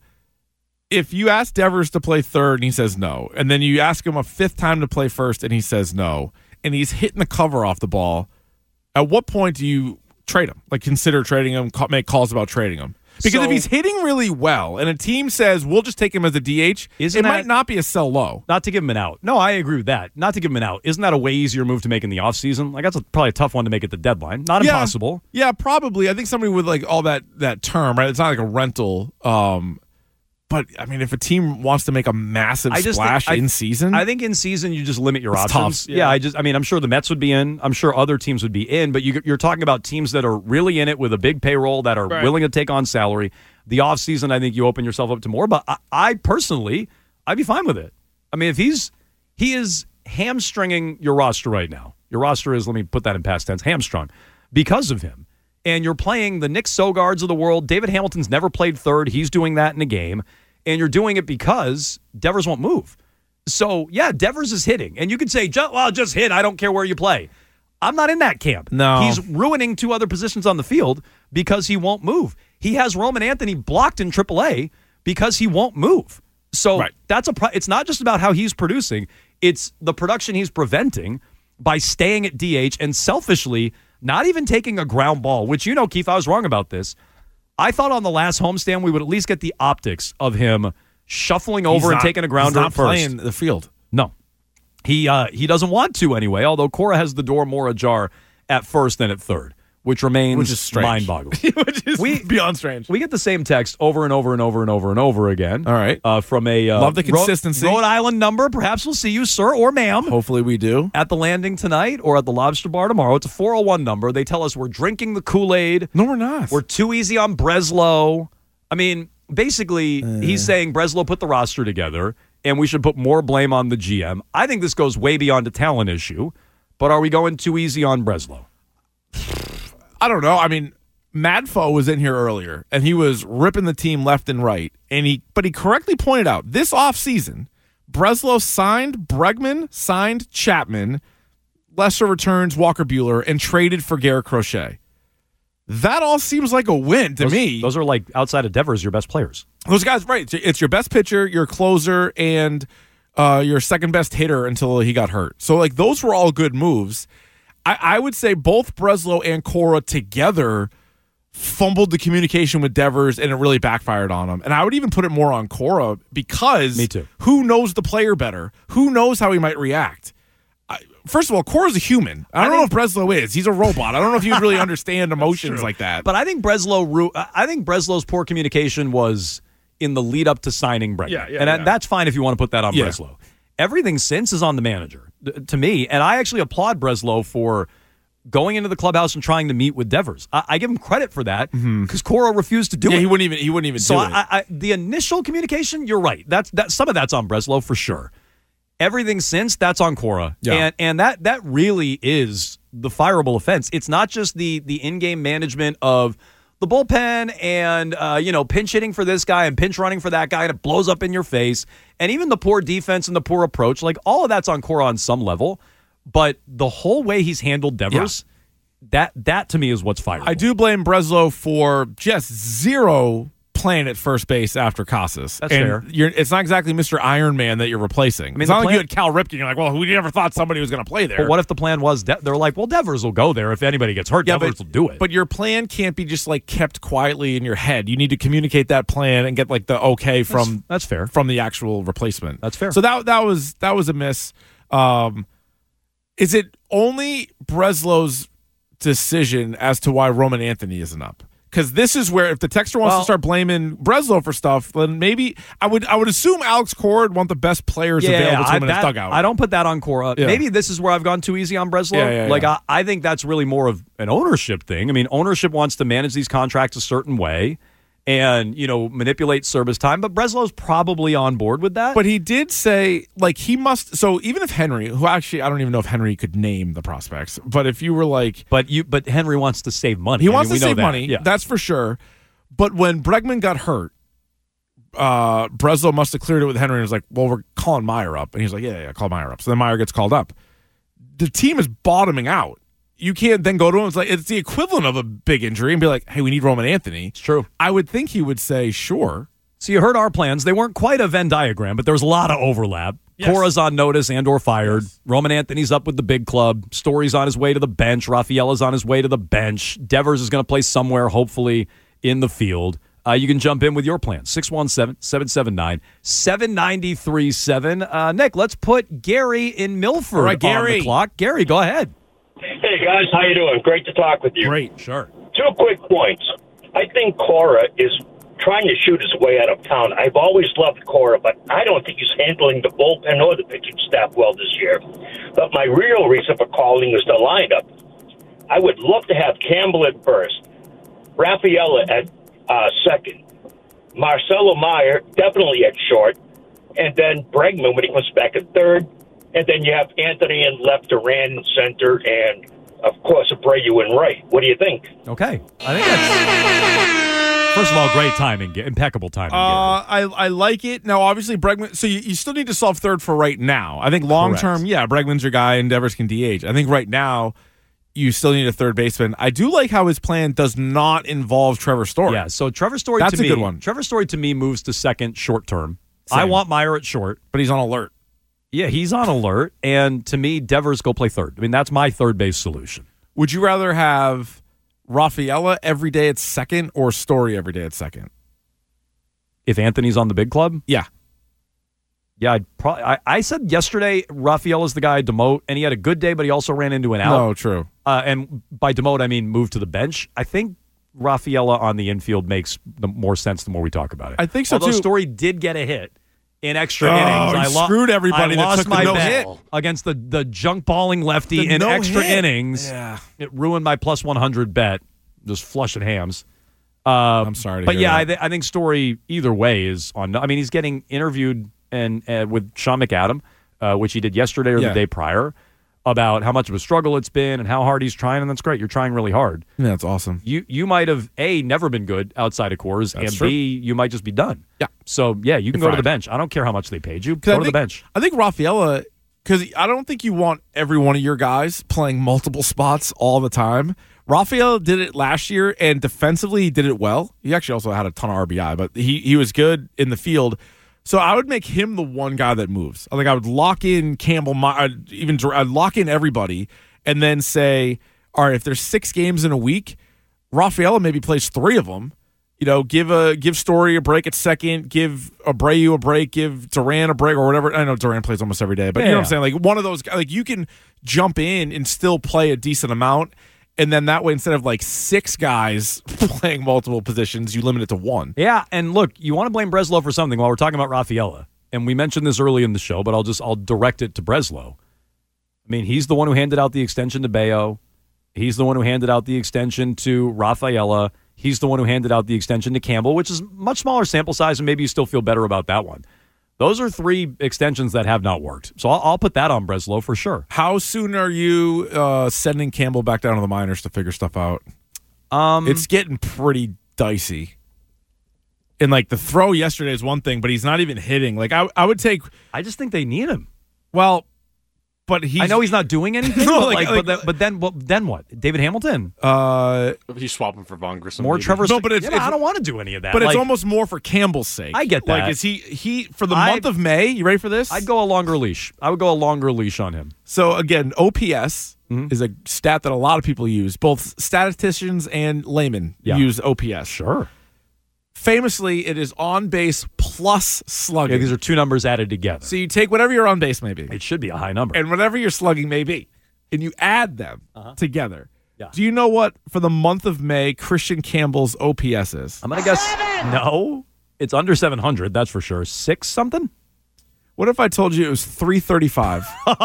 If you ask Devers to play third and he says no, and then you ask him a fifth time to play first and he says no, and he's hitting the cover off the ball, at what point do you trade him? Like, consider trading him, ca- make calls about trading him? Because So- if he's hitting really well and a team says, we'll just take him as a D H, Isn't it that- might not be a sell low. Not to give him an out. No, I agree with that. Not to give him an out. Isn't that a way easier move to make in the offseason? Like, that's a, probably a tough one to make at the deadline. Not Yeah. impossible. Yeah, probably. I think somebody with like all that that term, right? It's not like a rental. Um, but I mean, if a team wants to make a massive I just splash think, I- in season, I think in season you just limit your It's options. tough. Yeah. Yeah. I just. I mean, I'm sure the Mets would be in. I'm sure other teams would be in. But you, you're talking about teams that are really in it with a big payroll that are Right. willing to take on salary. The offseason, I think you open yourself up to more. But I, I personally, I'd be fine with it. I mean, if he's he is hamstringing your roster right now. Your roster is, let me put that in past tense, hamstrung because of him. And you're playing the Nick Sogards of the world. David Hamilton's never played third. He's doing that in a game. And you're doing it because Devers won't move. So, yeah, Devers is hitting. And you could say, "Ju- well, just hit. I don't care where you play." I'm not in that camp. No. He's ruining two other positions on the field because he won't move. He has Roman Anthony blocked in triple A because he won't move. So Right. that's a pro- it's not just about how he's producing. It's the production he's preventing by staying at D H and selfishly not even taking a ground ball, which, you know, Keith, I was wrong about this. I thought on the last homestand we would at least get the optics of him shuffling over He's and not- taking a grounder he's not at first. playing the field. No. He uh, he doesn't want to anyway, although Cora has the door more ajar at first than at third, which remains Which is strange. mind-boggling. Which is We- beyond strange. We get the same text over and over and over and over and over again. All right. Uh, from a uh, Love the Ro- consistency. Rhode Island number. Perhaps we'll see you, sir or ma'am, Hopefully we do. at the Landing tonight or at the Lobster Bar tomorrow. It's a four oh one number. They tell us we're drinking the Kool-Aid. No, we're not. We're too easy on Breslow. I mean, basically, he's saying Breslow put the roster together, and we should put more blame on the G M. I think this goes way beyond a talent issue, but are we going too easy on Breslow? I don't know. I mean, Madfo was in here earlier, and he was ripping the team left and right. And he, but he correctly pointed out this offseason, Breslow signed Bregman, signed Chapman, lesser returns Walker Buehler, and traded for Garrett Crochet. That all seems like a win to those, me. Those are like outside of Devers, your best players. Those guys, right? It's your best pitcher, your closer, and uh, your second best hitter until he got hurt. So, like, those were all good moves. I, I would say both Breslow and Cora together fumbled the communication with Devers, and it really backfired on him. And I would even put it more on Cora because Me too. Who knows the player better? Who knows how he might react? I, first of all, Cora's a human. I don't I know if Breslow is. He's a robot. I don't know if you really understand emotions like that. But I think Breslow, I think Breslow's poor communication was in the lead up to signing Bregman. Yeah, yeah, and yeah. that's fine if you want to put that on Yeah. Breslow. Everything since is on the manager, to me. And I actually applaud Breslow for going into the clubhouse and trying to meet with Devers. I, I give him credit for that because Cora refused to do yeah, it. he wouldn't even. He wouldn't even So do I, it. I, I, the initial communication, you're right. That's that. Some of that's on Breslow for sure. Everything since, that's on Cora, Yeah. and and that that really is the fireable offense. It's not just the the in-game management of the bullpen and uh, you know pinch hitting for this guy and pinch running for that guy, and it blows up in your face. And even the poor defense and the poor approach, like all of that's on Cora on some level. But the whole way he's handled Devers. That that to me is what's fireable. I do blame Breslow for just zero playing at first base after Casas. That's and fair. You're, it's not exactly Mister Iron Man that you're replacing. I mean, it's the not like plan- you had Cal Ripken. You're like, well, we never thought somebody was going to play there. But what if the plan was De- they're like, well, Devers will go there if anybody gets hurt. Yeah, Devers but, will do it. But your plan can't be just like kept quietly in your head. You need to communicate that plan and get like the okay from that's, that's fair from the actual replacement. That's fair. So that that was that was a miss. Um, is it only Breslow's decision as to why Roman Anthony isn't up? Because this is where if the texter wants Well- to start blaming Breslow for stuff, then maybe I would I would assume Alex Cora would want the best players yeah, available to I, him in his that- dugout. I don't put that on Cora. Yeah. Maybe this is where I've gone too easy on Breslow. Yeah, yeah, like yeah. I, I think that's really more of an ownership thing. I mean, ownership wants to manage these contracts a certain way and, you know, manipulate service time. But Breslow's probably on board with that. But he did say, like, he must. So even if Henry, who actually, I don't even know if Henry could name the prospects, but if you were like. But you, but Henry wants to save money. He I wants mean, to we know save that. money. Yeah. That's for sure. But when Bregman got hurt, uh, Breslow must have cleared it with Henry and was like, well, we're calling Meyer up. And he's like, yeah, yeah, call Meyer up. So then Meyer gets called up. The team is bottoming out. You can't then go to him. It's like it's the equivalent of a big injury and be like, hey, we need Roman Anthony. It's true. I would think he would say, sure. So you heard our plans. They weren't quite a Venn diagram, but there was a lot of overlap. Yes. Cora's on notice and or fired. Yes. Roman Anthony's up with the big club. Story's on his way to the bench. Raffaella's on his way to the bench. Devers is going to play somewhere, hopefully, in the field. Uh, you can jump in with your plan. six one seven, seven seven nine, seven nine three seven. Uh, Nick, let's put Gary in Milford All right, Gary. on the clock. Gary, go ahead. Hey, guys. How you doing? Great to talk with you. Great, sure. Two quick points. I think Cora is trying to shoot his way out of town. I've always loved Cora, but I don't think he's handling the bullpen or the pitching staff well this year. But my real reason for calling is the lineup. I would love to have Campbell at first, Raffaella at uh, second, Marcelo Meyer definitely at short, and then Bregman when he comes back at third, and then you have Anthony in left, Duran in center, and, of course, Abreu in right. What do you think? Okay. I think that's, first of all, great timing. Impeccable timing. Uh, I I like it. Now, obviously, Bregman. So you, you still need to solve third for right now. I think long Correct. term, yeah, Bregman's your guy and Devers can D H. I think right now, you still need a third baseman. I do like how his plan does not involve Trevor Story. Yeah, so Trevor Story That's to a me, good one. Trevor Story to me moves to second short term. Same. I want Meyer at short. But he's on alert. Yeah, he's on alert. And to me, Devers go play third. I mean, that's my third base solution. Would you rather have Raffaella every day at second or Story every day at second? If Anthony's on the big club? Yeah. Yeah, I'd probably. I, I said yesterday Rafaela's the guy I'd demote, and he had a good day, but he also ran into an out. No, true. Uh, and by demote, I mean move to the bench. I think Raffaella on the infield makes the more sense the more we talk about it. I think so, Although too. Story did get a hit in extra Oh, innings. he I lo- screwed everybody I that lost took the my no bet hit. against the, the junk balling lefty The in no extra hit. innings. Yeah. It ruined my plus one hundred bet. Just flushing hams. Uh, I'm sorry to But hear yeah, that. I, th- I think Story either way is on. I mean, he's getting interviewed and uh, with Sean McAdam, uh, which he did yesterday or Yeah. the day prior, about how much of a struggle it's been and how hard he's trying, and that's great. You're trying really hard. Yeah, that's awesome. You you might have A, never been good outside of Coors, That's and true. B, you might just be done. Yeah. So, yeah, you can You're go to the fine. bench. I don't care how much they paid you. 'Cause Go I to the think- bench. I think Raffaella, because I don't think you want every one of your guys playing multiple spots all the time. Raffaella did it last year, and defensively he did it well. He actually also had a ton of R B I, but he, he was good in the field. So I would make him the one guy that moves. I think I would lock in Campbell, I'd even I'd lock in everybody, and then say, all right, if there's six games in a week, Raffaella maybe plays three of them. You know, give a give Story a break at second, give Abreu a break, give Duran a break or whatever. I know Duran plays almost every day, but yeah, you know what yeah. I'm saying? Like one of those, like you can jump in and still play a decent amount. And then that way, instead of like six guys playing multiple positions, you limit it to one. Yeah, and look, you want to blame Breslow for something while we're talking about Rafaela. And we mentioned this early in the show, but I'll just I'll direct it to Breslow. I mean, he's the one who handed out the extension to Bayo. He's the one who handed out the extension to Rafaela. He's the one who handed out the extension to Campbell, which is much smaller sample size, and maybe you still feel better about that one. Those are three extensions that have not worked. So I'll, I'll put that on Breslow for sure. How soon are you uh, sending Campbell back down to the minors to figure stuff out? Um, it's getting pretty dicey. And, like, the throw yesterday is one thing, but he's not even hitting. Like, I, I would take... I just think they need him. Well... But he's, I know he's not doing anything, no, but, like, like, like, but, then, but then well, then what? David Hamilton? Uh, he's swapping for Von Grissom. More maybe. Trevor. No, but it's, yeah, it's, I don't want to do any of that. But like, it's almost more for Campbell's sake. I get that. Like, is he he for the I'd, month of May? You ready for this? I'd go a longer leash. I would go a longer leash on him. So again, O P S mm-hmm. is a stat that a lot of people use. Both statisticians and laymen yeah. use O P S. Sure. Famously, it is on base plus slugging. Yeah, these are two numbers added together. So you take whatever your on base may be. It should be a high number. And whatever your slugging may be. And you add them uh-huh. together. Yeah. Do you know what, for the month of May, Christian Campbell's O P S is? I'm going to guess, no. It's under seven hundred, that's for sure. Six something? What if I told you it was three thirty-five?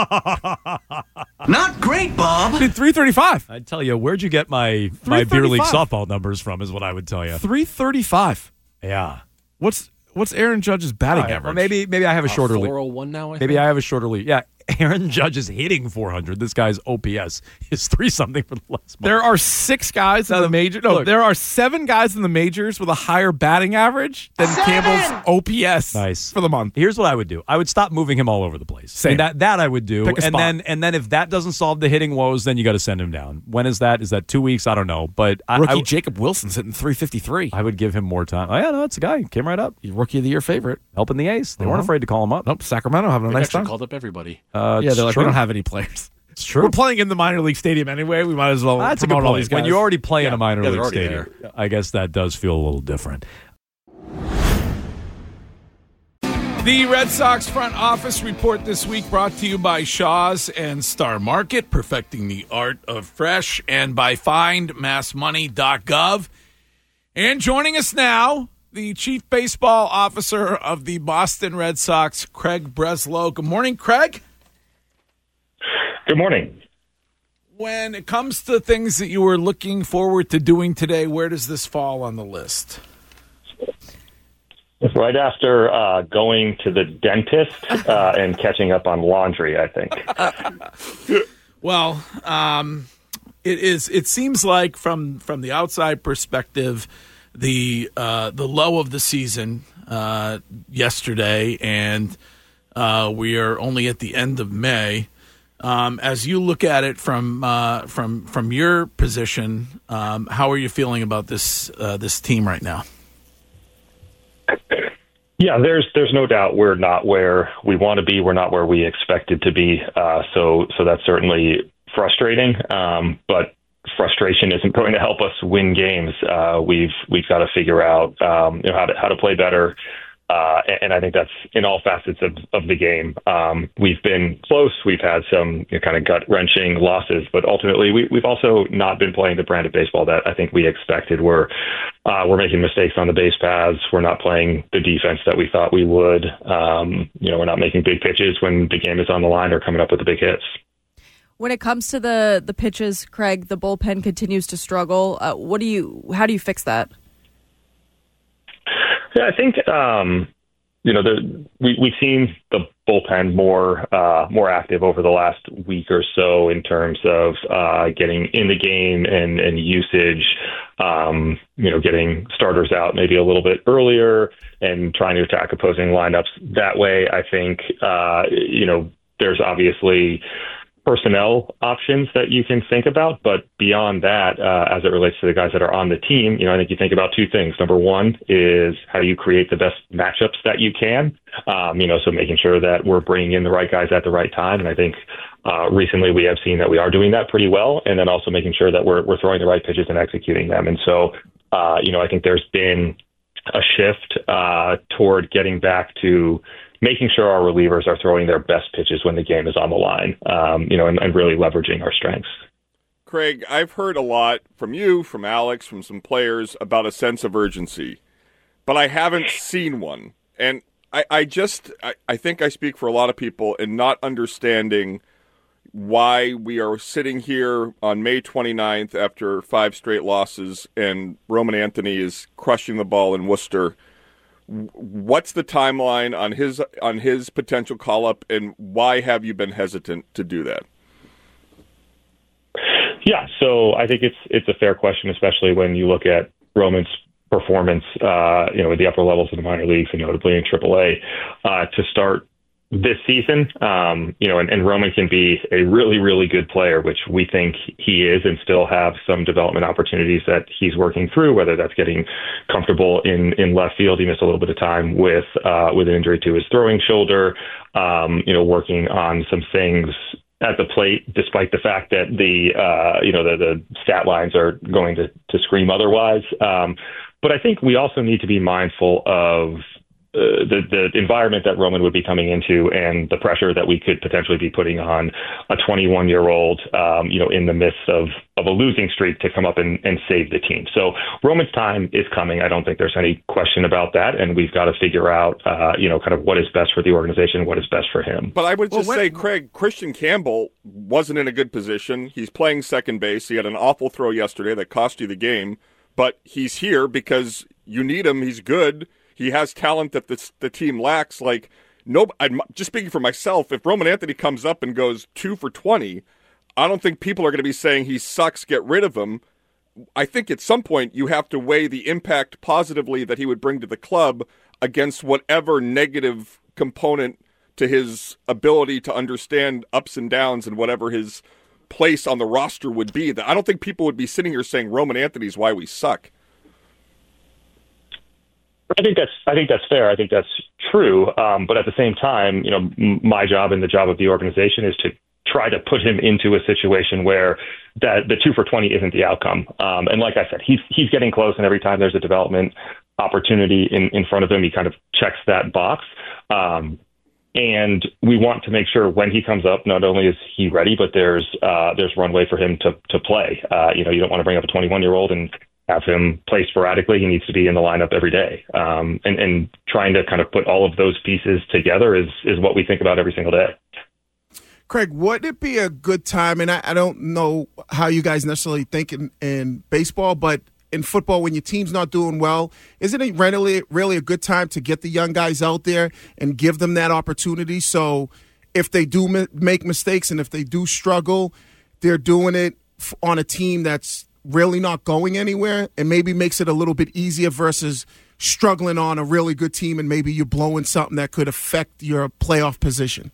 Not great, Bob. Dude, three thirty-five. I'd tell you, where'd you get my, my beer league softball numbers from is what I would tell you. three thirty-five. Yeah. What's what's Aaron Judge's batting right, average? Well, maybe maybe I have a shorter lead. four oh one now, I Maybe think. I have a shorter lead. Yeah, Aaron Judge is hitting four hundred. This guy's O P S is three something for the last month. There are six guys in the major. No, look. there are seven guys in the majors with a higher batting average than Seven! Campbell's O P S Nice. for the month. Here's what I would do. I would stop moving him all over the place. Same. I mean, that that I would do. Pick a and spot. then and then if that doesn't solve the hitting woes, then you got to send him down. When is that? Is that two weeks? I don't know. But I, Rookie I, Jacob Wilson's hitting three fifty-three. I would give him more time. Oh yeah, no, that's a guy. Came right up. Rookie of the year favorite. Helping the ace. They Uh-huh. weren't afraid to call him up. Nope, Sacramento having a They've nice actually time. called up everybody. Uh, yeah, it's they're like, true. we don't have any players. It's true. We're playing in the minor league stadium anyway. We might as well That's a good promote all point. these guys. When you already play in Yeah. a minor Yeah, they're league already stadium, there. I guess that does feel a little different. The Red Sox front office report this week brought to you by Shaw's and Star Market, perfecting the art of fresh, and by find mass money dot gov. And joining us now, the Chief Baseball Officer of the Boston Red Sox, Craig Breslow. Good morning, Craig. Good morning. When it comes to things that you were looking forward to doing today, where does this fall on the list? Right after uh, going to the dentist uh, and catching up on laundry, I think. Well, um, it is. It seems like from from the outside perspective, the uh, the low of the season uh, yesterday, and uh, we are only at the end of May. Um, as you look at it from uh, from from your position, um, how are you feeling about this uh, this team right now? Yeah, there's there's no doubt we're not where we want to be. We're not where we expected to be. Uh, so so that's certainly frustrating. Um, but frustration isn't going to help us win games. Uh, we've we've got to figure out um, you know, how to how to play better. Uh, and, and I think that's in all facets of, of the game. Um, we've been close. We've had some you know, kind of gut-wrenching losses, but ultimately we, we've also not been playing the brand of baseball that I think we expected. We're uh, we're making mistakes on the base paths. We're not playing the defense that we thought we would. Um, you know, we're not making big pitches when the game is on the line or coming up with the big hits. When it comes to the the pitches, Craig, the bullpen continues to struggle. Uh, what do you? How do you fix that? Yeah, I think um, you know the, we we've seen the bullpen more uh, more active over the last week or so in terms of uh, getting in the game and and usage. Um, you know, getting starters out maybe a little bit earlier and trying to attack opposing lineups that way. I think uh, you know there's obviously personnel options that you can think about, but beyond that, uh, as it relates to the guys that are on the team, you know, I think you think about two things. Number one is how do you create the best matchups that you can? Um, you know, so making sure that we're bringing in the right guys at the right time, and I think uh, recently we have seen that we are doing that pretty well. And then also making sure that we're we're throwing the right pitches and executing them. And so uh, you know, I think there's been a shift uh, toward getting back to making sure our relievers are throwing their best pitches when the game is on the line, um, you know, and, and really leveraging our strengths. Craig, I've heard a lot from you, from Alex, from some players about a sense of urgency, but I haven't seen one. And I, I just, I, I think I speak for a lot of people in not understanding why we are sitting here on May twenty-ninth after five straight losses and Roman Anthony is crushing the ball in Worcester. What's the timeline on his on his potential call-up, and why have you been hesitant to do that? Yeah, so I think it's it's a fair question, especially when you look at Roman's performance, uh, you know, at the upper levels of the minor leagues and notably in triple A uh, to start this season. Um, you know, and, and Roman can be a really, really good player, which we think he is, and still have some development opportunities that he's working through, whether that's getting comfortable in, in left field. He missed a little bit of time with uh, with an injury to his throwing shoulder, um, you know, working on some things at the plate, despite the fact that the uh, you know the, the stat lines are going to, to scream otherwise. Um, but I think we also need to be mindful of uh, the the environment that Roman would be coming into and the pressure that we could potentially be putting on a twenty-one year old, um, you know, in the midst of, of a losing streak to come up and, and save the team. So Roman's time is coming. I don't think there's any question about that. And we've got to figure out, uh, you know, kind of what is best for the organization, what is best for him. But I would just well, when, say, Craig, Christian Campbell wasn't in a good position. He's playing second base. He had an awful throw yesterday that cost you the game, but he's here because you need him. He's good. He has talent that the, the team lacks. Like, no, I'm just speaking for myself. If Roman Anthony comes up and goes two for twenty, I don't think people are going to be saying he sucks, get rid of him. I think at some point you have to weigh the impact positively that he would bring to the club against whatever negative component to his ability to understand ups and downs and whatever his place on the roster would be. I don't think people would be sitting here saying Roman Anthony's why we suck. I think that's I think that's fair. I think that's true. Um, but at the same time, you know, m- my job and the job of the organization is to try to put him into a situation where that the two for twenty isn't the outcome. Um, and like I said, he's he's getting close, and every time there's a development opportunity in, in front of him, he kind of checks that box. Um, and we want to make sure when he comes up, not only is he ready, but there's uh, there's runway for him to to play. Uh, you know, you don't want to bring up a twenty-one year old and have him play sporadically. He needs to be in the lineup every day. Um, and, and trying to kind of put all of those pieces together is, is what we think about every single day. Craig, would it be a good time, and I, I don't know how you guys necessarily think in, in baseball, but in football, when your team's not doing well, isn't it really, really a good time to get the young guys out there and give them that opportunity? So if they do mi- make mistakes and if they do struggle, they're doing it f- on a team that's really not going anywhere, and maybe makes it a little bit easier versus struggling on a really good team and maybe you're blowing something that could affect your playoff position?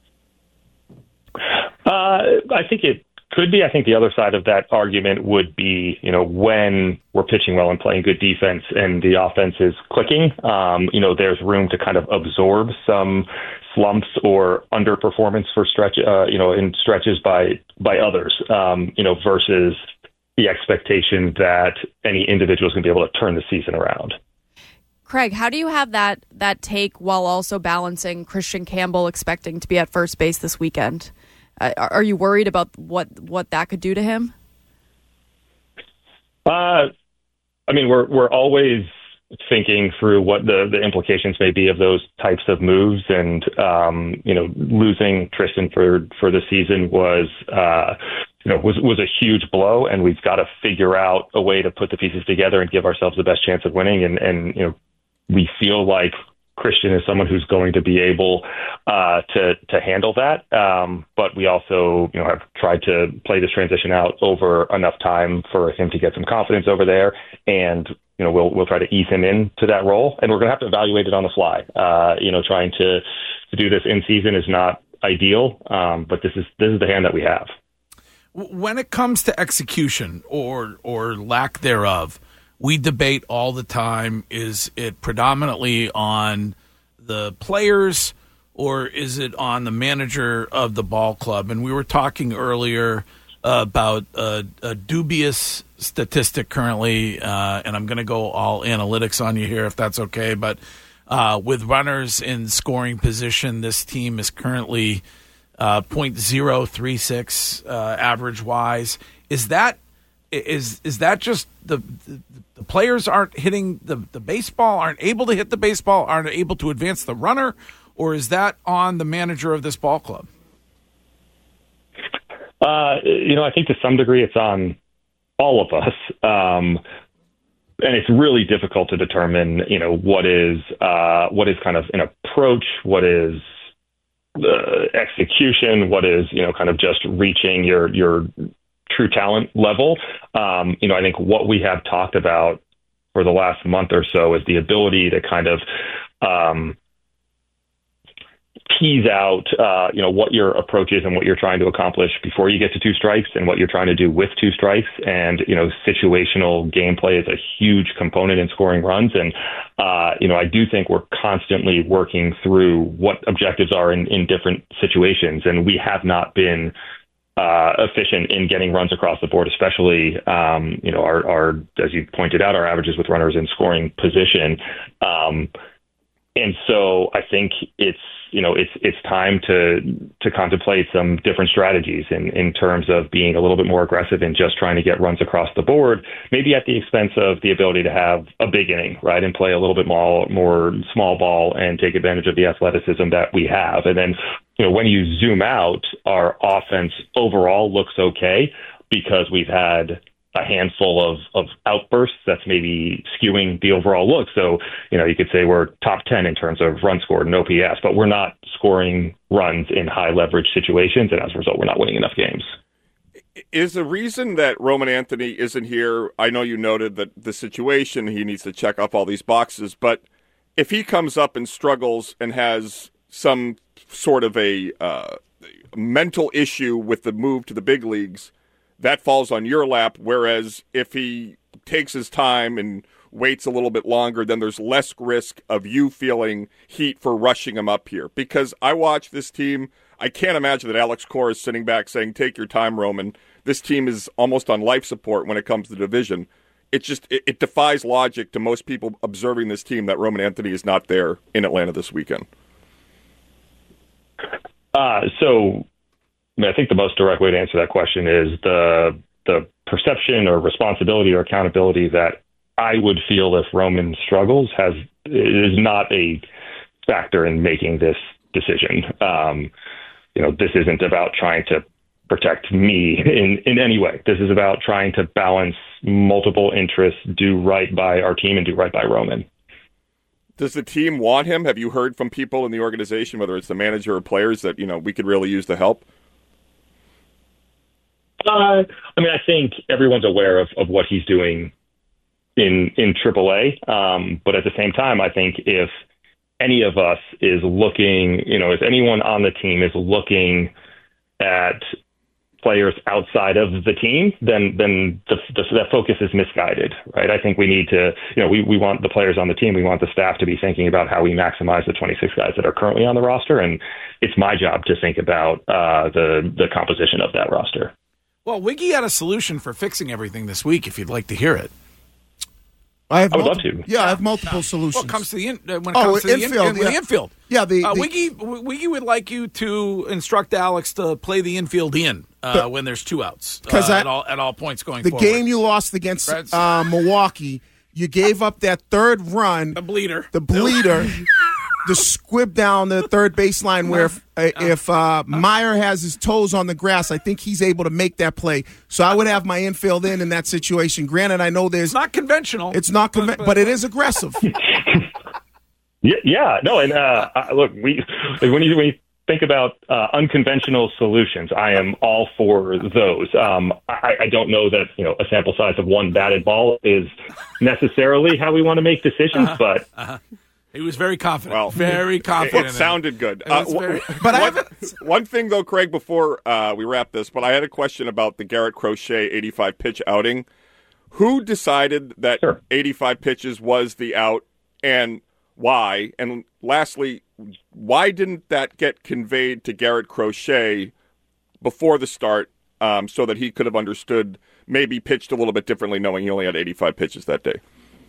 Uh, I think it could be. I think the other side of that argument would be, you know, when we're pitching well and playing good defense and the offense is clicking, um, you know, there's room to kind of absorb some slumps or underperformance for stretch, uh, you know, in stretches by by others, um, you know, versus the expectation that any individual is going to be able to turn the season around. Craig, how do you have that that take while also balancing Christian Campbell expecting to be at first base this weekend? Uh, are you worried about what what that could do to him? Uh, I mean, we're we're always thinking through what the, the implications may be of those types of moves, and um, you know, losing Tristan for for the season was. Uh, You know, was was a huge blow, and we've got to figure out a way to put the pieces together and give ourselves the best chance of winning. And, and you know, we feel like Christian is someone who's going to be able uh, to to handle that. Um, but we also, you know, have tried to play this transition out over enough time for him to get some confidence over there. And you know, we'll we'll try to ease him into that role, and we're going to have to evaluate it on the fly. Uh, you know, trying to to do this in season is not ideal, um, but this is this is the hand that we have. When it comes to execution or or lack thereof, we debate all the time, is it predominantly on the players or is it on the manager of the ball club? And we were talking earlier about a, a dubious statistic currently, uh, and I'm going to go all analytics on you here if that's okay. But uh, with runners in scoring position, this team is currently uh, point zero three six uh, average wise. Is that is is that just the, the the players aren't hitting the the baseball, aren't able to hit the baseball, aren't able to advance the runner, or is that on the manager of this ball club? Uh, you know, I think to some degree it's on all of us. Um, and it's really difficult to determine, you know, what is uh, what is kind of an approach, what is uh, execution, what is, you know, kind of just reaching your your true talent level. Um, you know, I think what we have talked about for the last month or so is the ability to kind of um, tease out, uh, you know, what your approach is and what you're trying to accomplish before you get to two strikes and what you're trying to do with two strikes. And, you know, situational gameplay is a huge component in scoring runs. And, uh, you know, I do think we're constantly working through what objectives are in, in different situations. And we have not been uh, efficient in getting runs across the board, especially, um, you know, our, our, as you pointed out, our averages with runners in scoring position. Um, and so I think it's, you know, it's it's time to to contemplate some different strategies in, in terms of being a little bit more aggressive in just trying to get runs across the board, maybe at the expense of the ability to have a big inning, right, and play a little bit more, more small ball and take advantage of the athleticism that we have. And then, you know, when you zoom out, our offense overall looks okay because we've had a handful of, of outbursts that's maybe skewing the overall look. So, you know, you could say we're top ten in terms of runs scored and O P S, but we're not scoring runs in high leverage situations. And as a result, we're not winning enough games. Is the reason that Roman Anthony isn't here, I know you noted that the situation, he needs to check off all these boxes, but if he comes up and struggles and has some sort of a uh, mental issue with the move to the big leagues, that falls on your lap, whereas if he takes his time and waits a little bit longer, then there's less risk of you feeling heat for rushing him up here. Because I watch this team, I can't imagine that Alex Cora is sitting back saying, take your time, Roman. This team is almost on life support when it comes to the division. It just it, it defies logic to most people observing this team that Roman Anthony is not there in Atlanta this weekend. Uh, so... I mean, I think the most direct way to answer that question is the the perception or responsibility or accountability that I would feel if Roman struggles has is not a factor in making this decision. Um, you know, this isn't about trying to protect me in, in any way. This is about trying to balance multiple interests, do right by our team and do right by Roman. Does the team want him? Have you heard from people in the organization, whether it's the manager or players, that, you know, we could really use the help? Uh, I mean, I think everyone's aware of, of what he's doing in in triple A. Um, but at the same time, I think if any of us is looking, you know, if anyone on the team is looking at players outside of the team, then then the, the, that focus is misguided, right? I think we need to, you know, we, we want the players on the team, we want the staff to be thinking about how we maximize the twenty-six guys that are currently on the roster. And it's my job to think about uh, the the composition of that roster. Well, Wiggy had a solution for fixing everything this week, if you'd like to hear it. I, have I would multi- love to. Yeah, I have multiple solutions. Well, it comes to the in, uh, when it Oh, comes to the, infield, in, yeah. the infield. Yeah, the, uh, the Wiggy, Wiggy would like you to instruct Alex to play the infield in uh, when there's two outs uh, I, at all at all points going the forward. game you lost against uh, Milwaukee, you gave up that third run. The bleeder. The bleeder. The squib down the third baseline where if, uh, if uh, Meyer has his toes on the grass, I think he's able to make that play. So I would have my infield in in that situation. Granted, I know there's... It's not conventional. It's not conventional, but, but it is aggressive. yeah, yeah, no, and uh, look, we when you, when you think about uh, unconventional solutions, I am all for those. Um, I, I don't know that, you know, a sample size of one batted ball is necessarily how we want to make decisions, uh-huh. but... Uh-huh. He was very confident. Well, very confident. It, it sounded good. Uh, very, but one, I one thing, though, Craig, before uh, we wrap this, but I had a question about the Garrett Crochet eighty-five pitch outing. Who decided that sure. eighty-five pitches was the out, and why? And lastly, why didn't that get conveyed to Garrett Crochet before the start? um, so that he could have understood, maybe pitched a little bit differently, knowing he only had eighty-five pitches that day?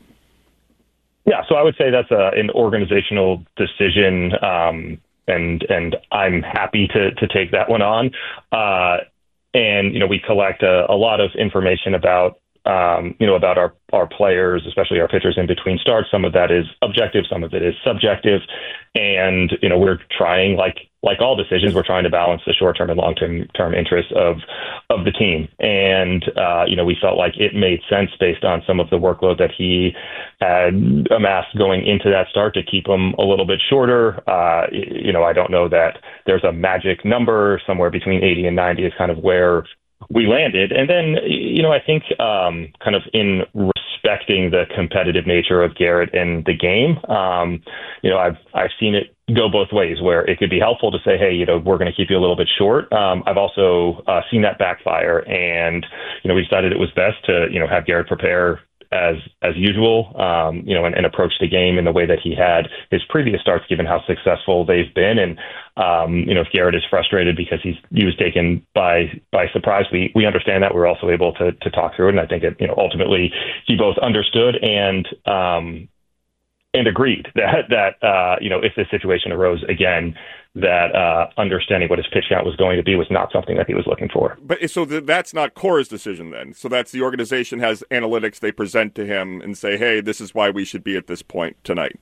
Yeah, so I would say that's a, an organizational decision, um, and and I'm happy to to take that one on. Uh, and you know, we collect a, a lot of information about um, you know about our our players, especially our pitchers in between starts. Some of that is objective, some of it is subjective, and you know, we're trying like. Like all decisions, we're trying to balance the short-term and long-term term interests of of the team. And, uh, you know, we felt like it made sense based on some of the workload that he had amassed going into that start to keep him a little bit shorter. Uh, you know, I don't know that there's a magic number. Somewhere between eighty and ninety is kind of where we landed. And then, you know, I think um, kind of in respecting the competitive nature of Garrett and the game, um, you know, I've I've seen it go both ways, where it could be helpful to say, hey, you know, we're going to keep you a little bit short. Um, I've also uh, seen that backfire, and, you know, we decided it was best to, you know, have Garrett prepare as as usual, um, you know, and, and approach the game in the way that he had his previous starts, given how successful they've been. And, um, you know, if Garrett is frustrated because he's he was taken by by surprise, we we understand that. We're also able to to talk through it, and I think it, you know, ultimately he both understood and um, and agreed that that uh, you know, if this situation arose again, that uh, understanding what his pitch count was going to be was not something that he was looking for. But so th- that's not Cora's decision then. So that's the organization has analytics they present to him and say, hey, this is why we should be at this point tonight.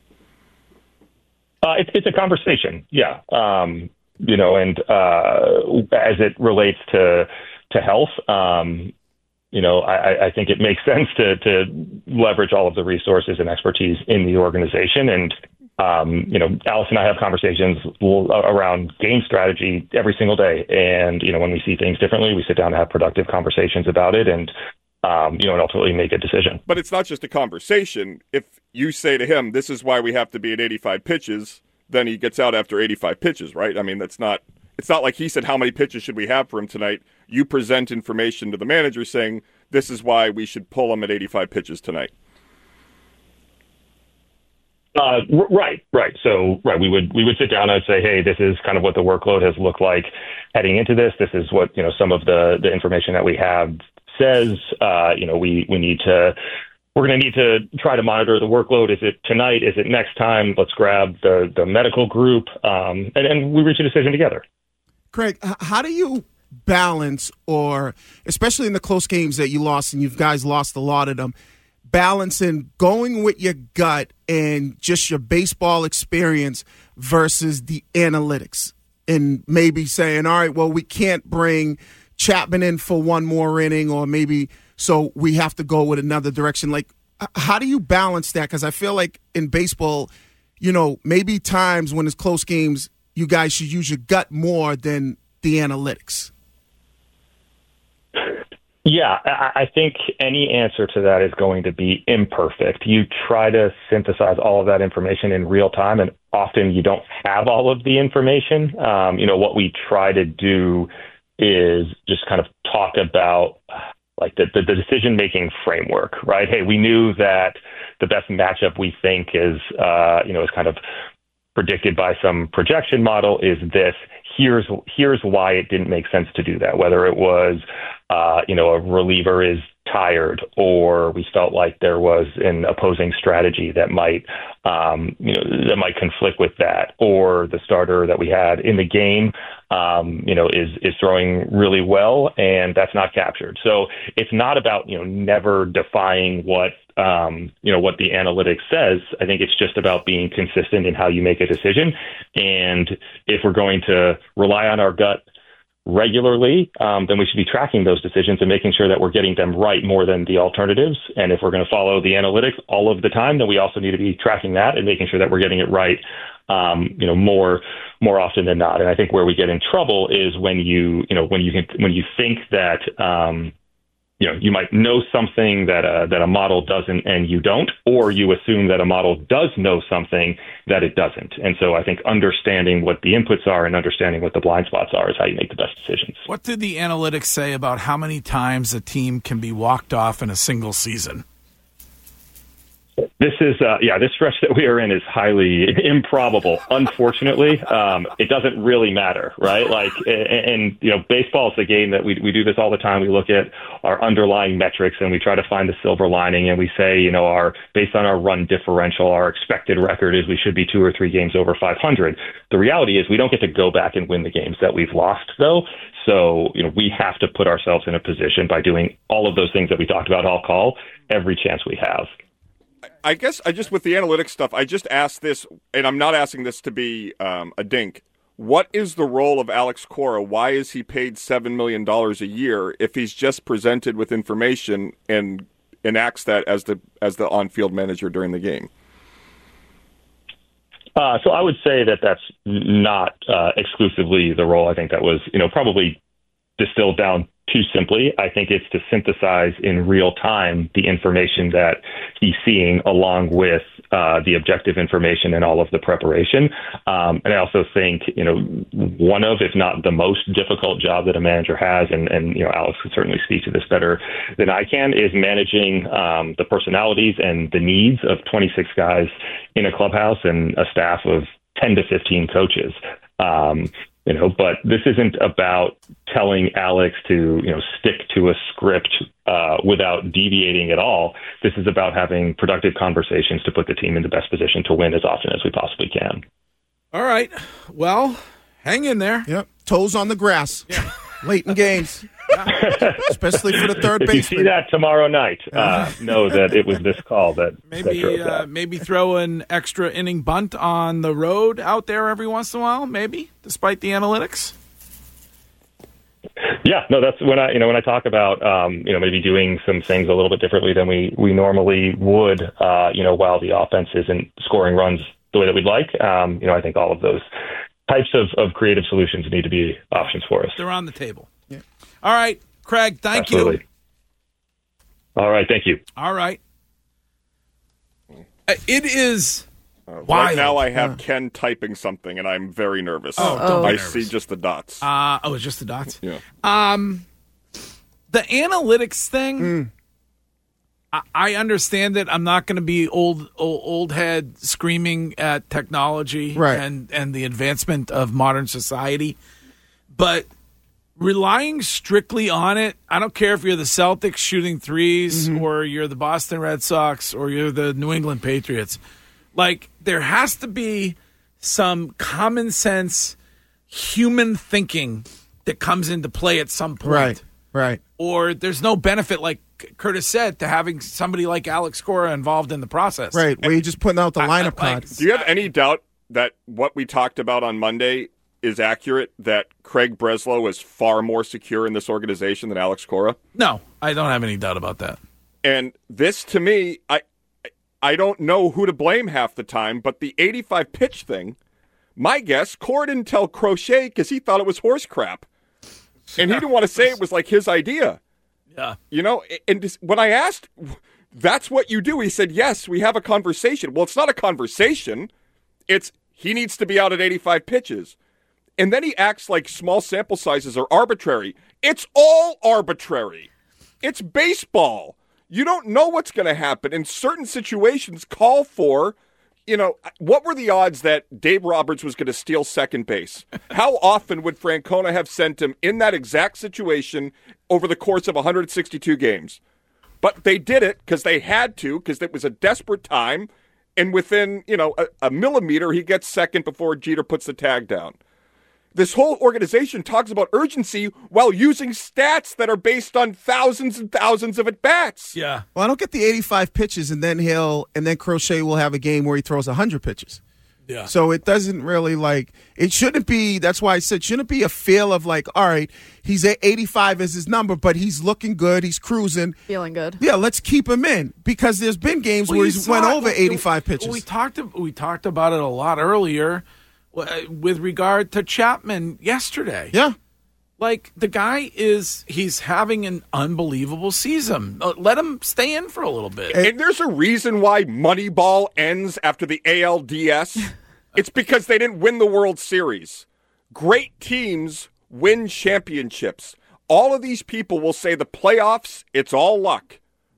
Uh, it's it's a conversation, yeah. Um, you know, and uh, as it relates to to health, um, you know, I, I think it makes sense to to leverage all of the resources and expertise in the organization. And Um, you know, Alice and I have conversations around game strategy every single day. And, you know, when we see things differently, we sit down and have productive conversations about it and, um, you know, and ultimately make a decision. But it's not just a conversation. If you say to him, this is why we have to be at eighty-five pitches, then he gets out after eighty-five pitches, right? I mean, that's not, it's not like he said, how many pitches should we have for him tonight? You present information to the manager saying, this is why we should pull him at eighty-five pitches tonight. Uh, r- right, right. So, right, we would we would sit down and say, hey, this is kind of what the workload has looked like heading into this. This is what, you know, some of the, the information that we have says. Uh, you know, we we need to we're going to need to try to monitor the workload. Is it tonight? Is it next time? Let's grab the the medical group, um, and and we reach a decision together. Craig, how do you balance, or especially in the close games that you lost, and you guys lost a lot of them, balancing going with your gut and just your baseball experience versus the analytics, and maybe saying, all right, well, we can't bring Chapman in for one more inning, or maybe so we have to go with another direction. Like, how do you balance that? Because I feel like in baseball, you know, maybe times when it's close games, you guys should use your gut more than the analytics. Yeah, I think any answer to that is going to be imperfect. You try to synthesize all of that information in real time, and often you don't have all of the information. Um, you know, what we try to do is just kind of talk about like the, the, the decision-making framework, right? Hey, we knew that the best matchup we think is, uh, you know, is kind of predicted by some projection model is this. Here's here's why it didn't make sense to do that. Whether it was, uh, you know, a reliever is tired, or we felt like there was an opposing strategy that might, um, you know, that might conflict with that, or the starter that we had in the game, um, you know, is is throwing really well, and that's not captured. So it's not about, you know, never defying what. Um, you know, what the analytics says. I think it's just about being consistent in how you make a decision. And if we're going to rely on our gut regularly, um, then we should be tracking those decisions and making sure that we're getting them right more than the alternatives. And if we're going to follow the analytics all of the time, then we also need to be tracking that and making sure that we're getting it right, um, you know, more more often than not. And I think where we get in trouble is when you, you know, when you can, when you think that, um, you know, you might know something that a, that a model doesn't and you don't, or you assume that a model does know something that it doesn't. And so I think understanding what the inputs are and understanding what the blind spots are is how you make the best decisions. What did the analytics say about how many times a team can be walked off in a single season? This is, uh, yeah, this stretch that we are in is highly improbable. Unfortunately, um, it doesn't really matter, right? Like, and, and, you know, baseball is the game that we we do this all the time. We look at our underlying metrics and we try to find the silver lining, and we say, you know, our based on our run differential, our expected record is we should be two or three games over five hundred. The reality is we don't get to go back and win the games that we've lost, though. So, you know, we have to put ourselves in a position by doing all of those things that we talked about all call every chance we have. I guess I just, with the analytics stuff, I just asked this, and I'm not asking this to be um, a dink. What is the role of Alex Cora? Why is he paid seven million dollars a year if he's just presented with information and enacts that as the as the on-field manager during the game? Uh, so I would say that that's not uh, exclusively the role. I think that was, you know, probably distilled down too simply. I think it's to synthesize in real time the information that he's seeing along with uh, the objective information and all of the preparation. Um, and I also think, you know, one of, if not the most difficult job that a manager has, and, and you know, Alex can certainly speak to this better than I can, is managing um, the personalities and the needs of twenty-six guys in a clubhouse and a staff of ten to fifteen coaches. Um, You know, but this isn't about telling Alex to, you know, stick to a script uh, without deviating at all. This is about having productive conversations to put the team in the best position to win as often as we possibly can. All right. Well, hang in there. Yep. Toes on the grass. Yeah. Late in games. Especially for the third if baseman. If you see that tomorrow night, uh, know that it was this call that maybe that drove uh, that. maybe throw an extra inning bunt on the road out there every once in a while. Maybe, despite the analytics. Yeah, no, that's when I, you know, when I talk about, um, you know, maybe doing some things a little bit differently than we, we normally would, uh, you know, while the offense isn't scoring runs the way that we'd like. Um, you know, I think all of those types of, of creative solutions need to be options for us. They're on the table. Yeah. All right, Craig, thank Absolutely. you. All right, thank you. All right. Uh, It is Uh, right wild. now I have Ken typing something, and I'm very nervous. Oh, don't be I nervous. see just the dots. Uh, oh, it's just the dots? Yeah. Um, the analytics thing, I, I understand it. I'm not going to be old, old old head screaming at technology Right. and, and the advancement of modern society. But relying strictly on it, I don't care if you're the Celtics shooting threes or you're the Boston Red Sox or you're the New England Patriots. Like, there has to be some common sense human thinking that comes into play at some point. Right, right. Or there's no benefit, like Curtis said, to having somebody like Alex Cora involved in the process. Right, where you're just putting out the lineup like, cards. Do you have any doubt that what we talked about on Monday is accurate, that Craig Breslow is far more secure in this organization than Alex Cora? No, I don't have any doubt about that. And this, to me, I I don't know who to blame half the time, but the eighty-five pitch thing, my guess, Cora didn't tell Crochet because he thought it was horse crap. And he didn't want to say it was like his idea. Yeah. You know, and this, when I asked, that's what you do, he said, yes, we have a conversation. Well, it's not a conversation. It's he needs to be out at eighty-five pitches. And then he acts like small sample sizes are arbitrary. It's all arbitrary. It's baseball. You don't know what's going to happen. And certain situations call for, you know, what were the odds that Dave Roberts was going to steal second base? How often would Francona have sent him in that exact situation over the course of one hundred sixty-two games? But they did it because they had to, because it was a desperate time. And within, you know, a, a millimeter, he gets second before Jeter puts the tag down. This whole organization talks about urgency while using stats that are based on thousands and thousands of at-bats. Yeah. Well, I don't get the eighty-five pitches, and then he'll and then Crochet will have a game where he throws one hundred pitches. Yeah. So it doesn't really, like, it shouldn't be, that's why I said, shouldn't be a feel of like, all right, he's at eighty-five as his number, but he's looking good, he's cruising. Feeling good. Yeah, let's keep him in, because there's been games Well, where you he's saw went it. over eighty-five pitches. We talked, we talked about it a lot earlier with regard to Chapman yesterday. Yeah. Like, the guy is, he's having an unbelievable season. Uh, Let him stay in for a little bit. And there's a reason why Moneyball ends after the A L D S. It's because they didn't win the World Series. Great teams win championships. All of these people will say the playoffs, it's all luck.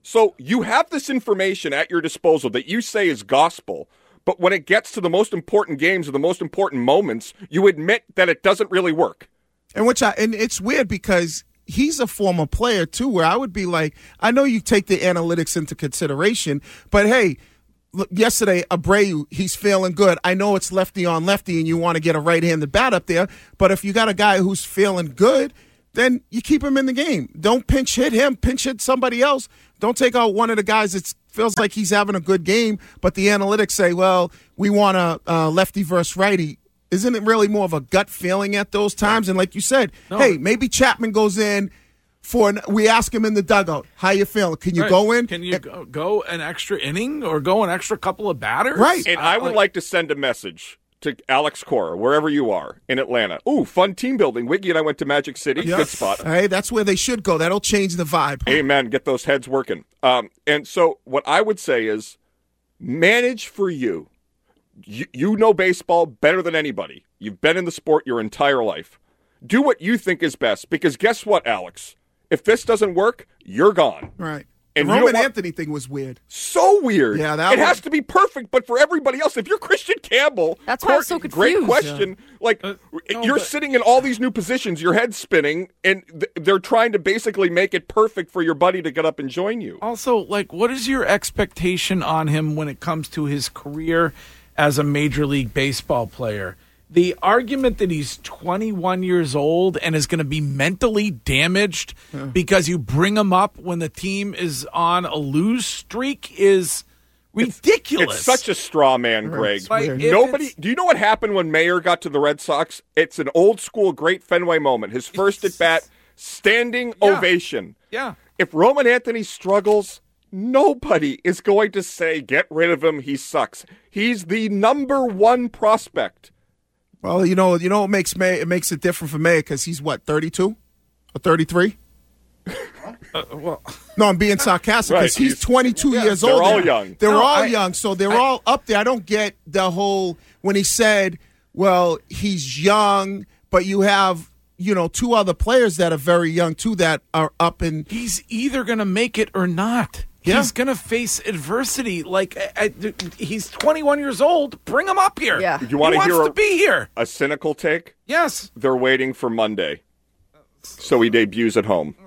So you have this information at your disposal that you say is gospel, but when it gets to the most important games or the most important moments, you admit that it doesn't really work. And which I and it's weird because he's a former player too, where I would be like, I know you take the analytics into consideration, but hey, look, yesterday Abreu, he's feeling good. I know it's lefty on lefty, and you want to get a right-handed bat up there, but if you got a guy who's feeling good, then you keep him in the game. Don't pinch hit him, pinch hit somebody else. Don't take out one of the guys that feels like he's having a good game, but the analytics say, well, we want a uh, lefty versus righty. Isn't it really more of a gut feeling at those times? And like you said, no. hey, maybe Chapman goes in for an, we ask him in the dugout, how you feeling? Can you right. go in? Can you go, go an extra inning or go an extra couple of batters? Right. And I would like, like to send a message to Alex Cora, wherever you are in Atlanta. Ooh, fun team building. Wiggy and I went to Magic City. Yep. Good spot. Hey, that's where they should go. That'll change the vibe. Amen. Get those heads working. Um, and so what I would say is manage for you. you. You know baseball better than anybody. You've been in the sport your entire life. Do what you think is best, because guess what, Alex? If this doesn't work, you're gone. Right. And the Roman Anthony thing was weird. So weird. Yeah, that it was... has to be perfect, but for everybody else, if you're Christian Campbell, that's why I was so confused. Great question. Yeah. Like uh, no, you're but... sitting in all these new positions, your head's spinning, and th- they're trying to basically make it perfect for your buddy to get up and join you. Also, like, what is your expectation on him when it comes to his career as a Major League Baseball player? The argument that he's twenty-one years old and is going to be mentally damaged yeah. because you bring him up when the team is on a lose streak is ridiculous. It's such a straw man, Greg. Like, Nobody. Do you know what happened when Mayer got to the Red Sox? It's an old school, great Fenway moment. His first at bat, standing yeah. ovation. Yeah. If Roman Anthony struggles, nobody is going to say, get rid of him, he sucks. He's the number one prospect. Well, you know, you know what makes May it makes it different for May because he's what, thirty-two or thirty-three? Uh, well, no, I'm being sarcastic because right. he's twenty-two yeah, years they're old. They're all now. young. They're no, all I, young, so they're I, all up there. I don't get the whole when he said, "Well, he's young," but you have you know two other players that are very young too that are up and he's either going to make it or not. Yeah. He's going to face adversity. Like I, I, he's twenty-one years old. Bring him up here. Yeah. You want he to hear wants a, to be here. A cynical take? Yes. They're waiting for Monday, so he debuts at home.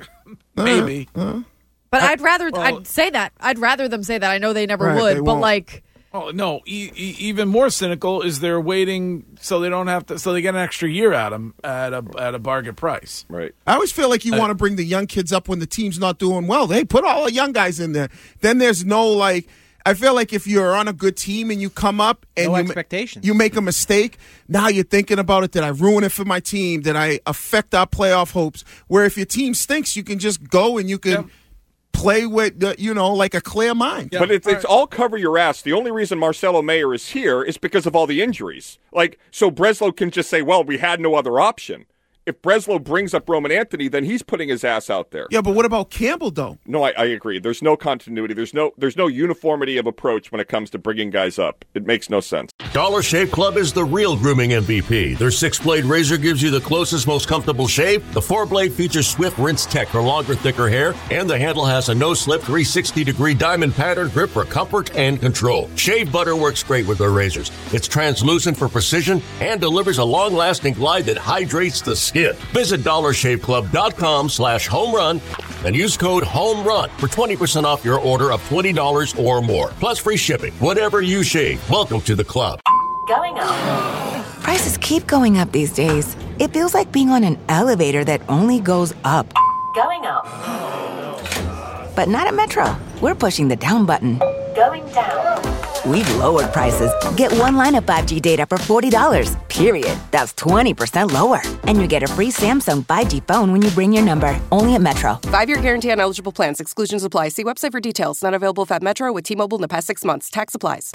Maybe. Uh, uh, but I'd rather well, I'd say that. I'd rather them say that. I know they never right, would, they but won't. like. Oh no! E- e- even more cynical is they're waiting so they don't have to, so they get an extra year at him at a at a bargain price. Right. I always feel like you uh, want to bring the young kids up when the team's not doing well. Hey, put all the young guys in there. Then there's no like. I feel like if you're on a good team and you come up and no you, expectations. you make a mistake, now you're thinking about it. Did I ruin it for my team? Did I affect our playoff hopes? Where if your team stinks, you can just go and you can. Yeah. Play with, the, you know, like a clear mind. Yeah, but it's, all, it's right. all cover your ass. The only reason Marcelo Mayer is here is because of all the injuries. Like, so Breslow can just say, well, we had no other option. If Breslow brings up Roman Anthony, then he's putting his ass out there. Yeah, but what about Campbell, though? No, I, I agree. There's no continuity. There's no there's no uniformity of approach when it comes to bringing guys up. It makes no sense. Dollar Shave Club is the real grooming M V P. Their six-blade razor gives you the closest, most comfortable shave. The four-blade features Swift Rinse Tech for longer, thicker hair. And the handle has a no-slip three sixty degree diamond pattern grip for comfort and control. Shave butter works great with their razors. It's translucent for precision and delivers a long-lasting glide that hydrates the skin. Visit dollar shave club dot com slash home run and use code HOMERUN for twenty percent off your order of twenty dollars or more. Plus free shipping. Whatever you shave, welcome to the club. Going up. Prices keep going up these days. It feels like being on an elevator that only goes up. Going up. But not at Metro. We're pushing the down button. Going down. We've lowered prices. Get one line of five G data for forty dollars, period. That's twenty percent lower. And you get a free Samsung five G phone when you bring your number. Only at Metro. Five-year guarantee on eligible plans. Exclusions apply. See website for details. Not available at Metro with T-Mobile in the past six months. Tax applies.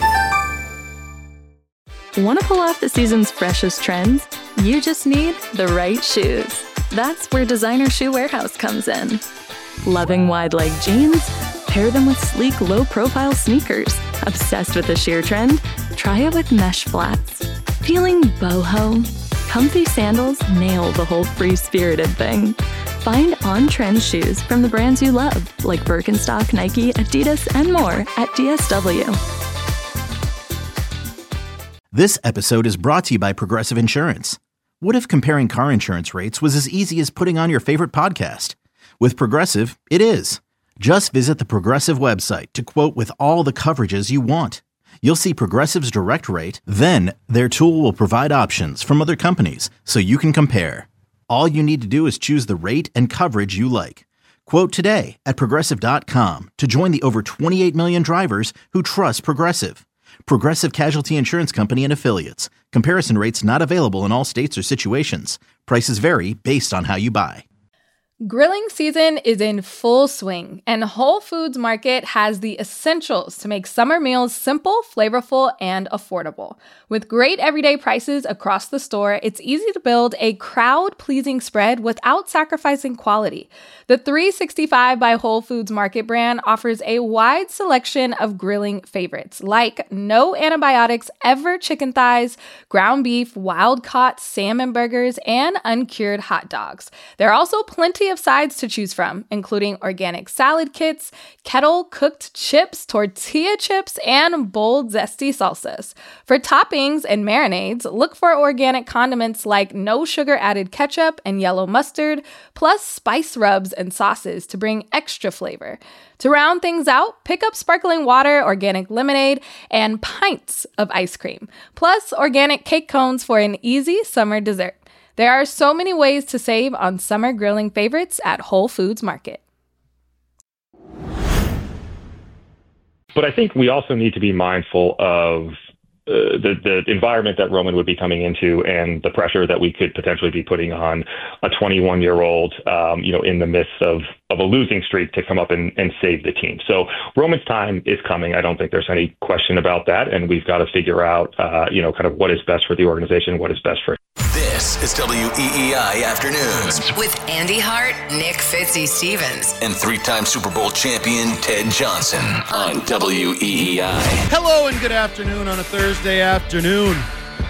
Want to pull off the season's freshest trends? You just need the right shoes. That's where Designer Shoe Warehouse comes in. Loving wide leg jeans? Pair them with sleek, low-profile sneakers. Obsessed with the sheer trend? Try it with mesh flats. Feeling boho? Comfy sandals nail the whole free-spirited thing. Find on-trend shoes from the brands you love, like Birkenstock, Nike, Adidas, and more at D S W. This episode is brought to you by Progressive Insurance. What if comparing car insurance rates was as easy as putting on your favorite podcast? With Progressive, it is. Just visit the Progressive website to quote with all the coverages you want. You'll see Progressive's direct rate, then their tool will provide options from other companies so you can compare. All you need to do is choose the rate and coverage you like. Quote today at Progressive dot com to join the over twenty-eight million drivers who trust Progressive. Progressive Casualty Insurance Company and Affiliates. Comparison rates not available in all states or situations. Prices vary based on how you buy. Grilling season is in full swing, and Whole Foods Market has the essentials to make summer meals simple, flavorful, and affordable. With great everyday prices across the store, it's easy to build a crowd-pleasing spread without sacrificing quality. The three sixty-five by Whole Foods Market brand offers a wide selection of grilling favorites, like no antibiotics ever chicken thighs, ground beef, wild-caught salmon burgers, and uncured hot dogs. There are also plenty of sides to choose from, including organic salad kits, kettle-cooked chips, tortilla chips, and bold, zesty salsas. For toppings and marinades, look for organic condiments like no sugar-added ketchup and yellow mustard, plus spice rubs and sauces to bring extra flavor. To round things out, pick up sparkling water, organic lemonade, and pints of ice cream, plus organic cake cones for an easy summer dessert. There are so many ways to save on summer grilling favorites at Whole Foods Market. But I think we also need to be mindful of uh, the, the environment that Roman would be coming into and the pressure that we could potentially be putting on a twenty-one-year-old, um, you know, in the midst of, of a losing streak to come up and, and save the team. So Roman's time is coming. I don't think there's any question about that. And we've got to figure out, uh, you know, kind of what is best for the organization, what is best for This is W E E I Afternoons with Andy Hart, Nick Fitzy Stevens, and three-time Super Bowl champion Ted Johnson on W E E I. Hello and good afternoon on a Thursday afternoon.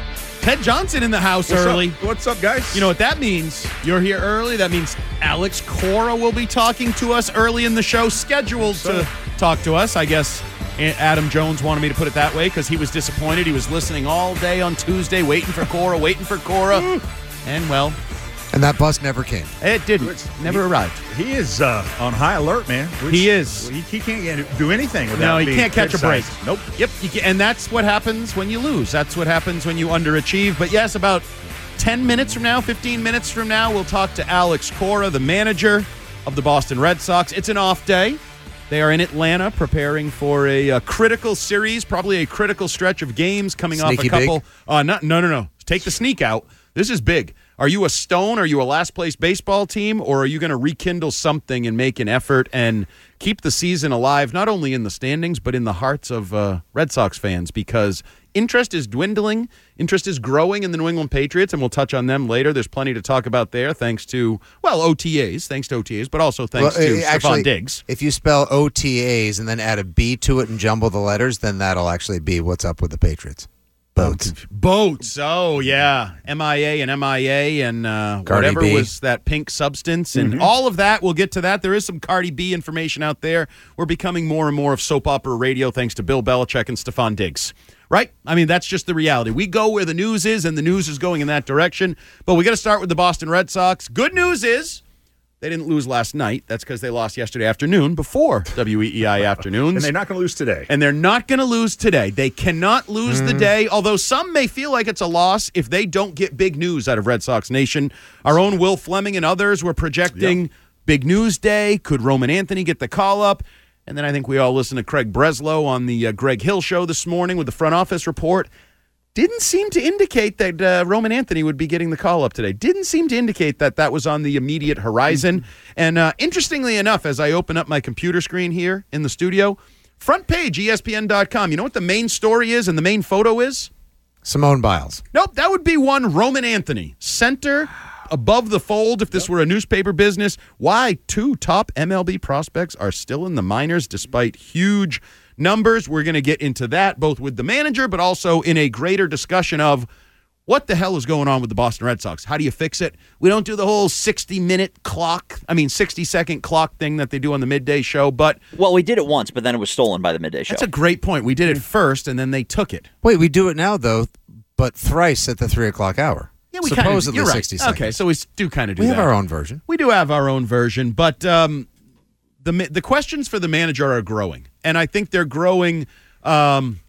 Ted Johnson in the house What's early. Up? What's up, guys? You know what that means? You're here early. That means Alex Cora will be talking to us early in the show, scheduled so. to talk to us. I guess Adam Jones wanted me to put it that way because he was disappointed. He was listening all day on Tuesday, waiting for Cora, waiting for Cora. And, well... And that bus never came. It didn't. Never he, arrived. He is uh, on high alert, man. Which, he is. He, he can't get, do anything without No, he being can't catch criticized. a break. Nope. Yep. You can, and that's what happens when you lose. That's what happens when you underachieve. But, yes, about ten minutes from now, fifteen minutes from now, we'll talk to Alex Cora, the manager of the Boston Red Sox. It's an off day. They are in Atlanta preparing for a, a critical series, probably a critical stretch of games coming Sneaky off a couple. Big? Uh, not, no, no, no. Take the sneak out. This is big. Are you a Stone? Are you a last-place baseball team? Or are you going to rekindle something and make an effort and keep the season alive, not only in the standings, but in the hearts of uh, Red Sox fans? Because interest is dwindling. Interest is growing in the New England Patriots, and we'll touch on them later. There's plenty to talk about there, thanks to, well, O T As, thanks to O T As, but also thanks well, to actually, Stephon Diggs. If you spell O T As and then add a B to it and jumble the letters, then that'll actually be what's up with the Patriots. Boats. Boats. Oh, yeah. M I A and M I A and uh, whatever B. was that pink substance. And Mm-hmm. all of that, we'll get to that. There is some Cardi B information out there. We're becoming more and more of soap opera radio thanks to Bill Belichick and Stephon Diggs. Right? I mean, that's just the reality. We go where the news is, and the news is going in that direction. But we got to start with the Boston Red Sox. Good news is they didn't lose last night. That's because they lost yesterday afternoon before W E E I Afternoons. And they're not going to lose today. And they're not going to lose today. They cannot lose Mm. the day, although some may feel like it's a loss if they don't get big news out of Red Sox Nation. Our own Will Fleming and others were projecting Yep. big news day. Could Roman Anthony get the call-up? And then I think we all listened to Craig Breslow on the uh, Greg Hill show this morning with the front office report. Didn't seem to indicate that uh, Roman Anthony would be getting the call-up today. Didn't seem to indicate that that was on the immediate horizon. And uh, interestingly enough, as I open up my computer screen here in the studio, front page, E S P N dot com, you know what the main story is and the main photo is? Simone Biles. Nope, that would be one Roman Anthony. Center, above the fold, if this were a newspaper business. Why two top M L B prospects are still in the minors despite huge numbers. We're going to get into that both with the manager, but also in a greater discussion of what the hell is going on with the Boston Red Sox? How do you fix it? We don't do the whole sixty-minute clock, I mean sixty-second clock thing that they do on the midday show, but... Well, we did it once, but then it was stolen by the midday show. That's a great point. We did it first, and then they took it. Wait, we do it now, though, but thrice at the three o'clock hour. Yeah, we Supposedly kind of, you're sixty right. seconds. Okay, so we do kind of do We that. have our own version. We do have our own version, but um, the the questions for the manager are growing, and I think they're growing um,